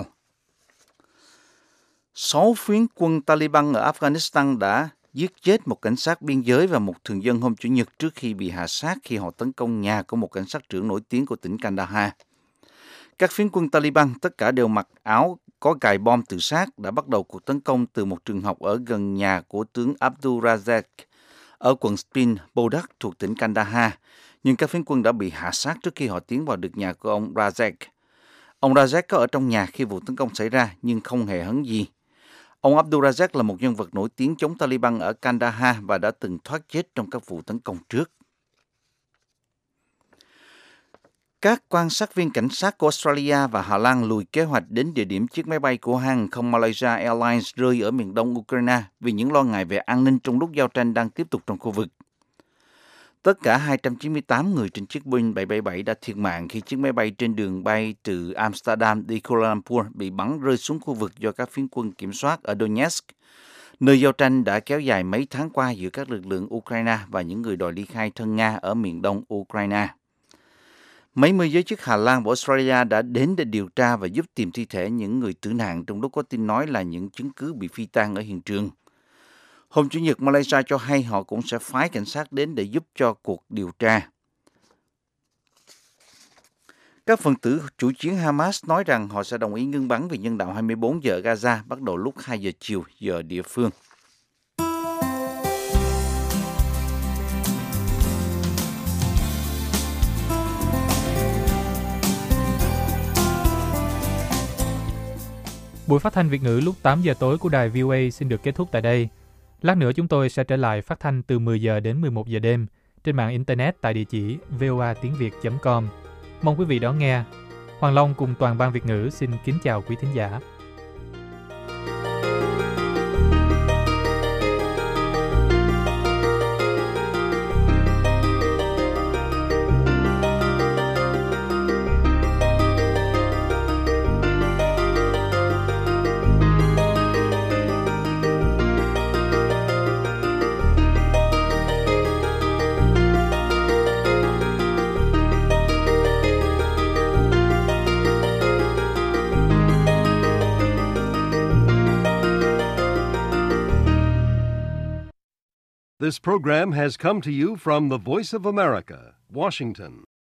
B: Sáu phiến quân Taliban ở Afghanistan đã giết chết một cảnh sát biên giới và một thường dân hôm Chủ nhật trước khi bị hạ sát khi họ tấn công nhà của một cảnh sát trưởng nổi tiếng của tỉnh Kandahar. Các phiến quân Taliban tất cả đều mặc áo có cài bom tự sát đã bắt đầu cuộc tấn công từ một trường học ở gần nhà của tướng Abdul Razak ở quận Spin Bodak thuộc tỉnh Kandahar, nhưng các phiến quân đã bị hạ sát trước khi họ tiến vào được nhà của ông Razak. Ông Razak có ở trong nhà khi vụ tấn công xảy ra nhưng không hề hấn gì. Ông Abdul Razak là một nhân vật nổi tiếng chống Taliban ở Kandahar và đã từng thoát chết trong các vụ tấn công trước. Các quan sát viên cảnh sát của Australia và Hà Lan lùi kế hoạch đến địa điểm chiếc máy bay của hãng không Malaysia Airlines rơi ở miền đông Ukraine vì những lo ngại về an ninh trong lúc giao tranh đang tiếp tục trong khu vực. Tất cả hai trăm chín mươi tám người trên chiếc Boeing bảy bảy bảy đã thiệt mạng khi chiếc máy bay trên đường bay từ Amsterdam đi Kuala Lumpur bị bắn rơi xuống khu vực do các phiến quân kiểm soát ở Donetsk, nơi giao tranh đã kéo dài mấy tháng qua giữa các lực lượng Ukraine và những người đòi ly khai thân Nga ở miền đông Ukraine. Mấy mươi giới chức Hà Lan và Australia đã đến để điều tra và giúp tìm thi thể những người tử nạn trong lúc có tin nói là những chứng cứ bị phi tang ở hiện trường. Hôm Chủ nhật, Malaysia cho hay họ cũng sẽ phái cảnh sát đến để giúp cho cuộc điều tra. Các phần tử chủ chiến Hamas nói rằng họ sẽ đồng ý ngưng bắn vì nhân đạo hai mươi bốn giờ ở Gaza bắt đầu lúc hai giờ chiều giờ địa phương.
A: Buổi phát thanh Việt ngữ lúc tám giờ tối của đài vê o a xin được kết thúc tại đây. Lát nữa chúng tôi sẽ trở lại phát thanh từ mười giờ đến mười một giờ đêm trên mạng Internet tại địa chỉ voa tiếng việt chấm com. Mong quý vị đón nghe. Hoàng Long cùng toàn ban Việt ngữ xin kính chào quý thính giả.
M: This program has come to you from the Voice of America, Washington.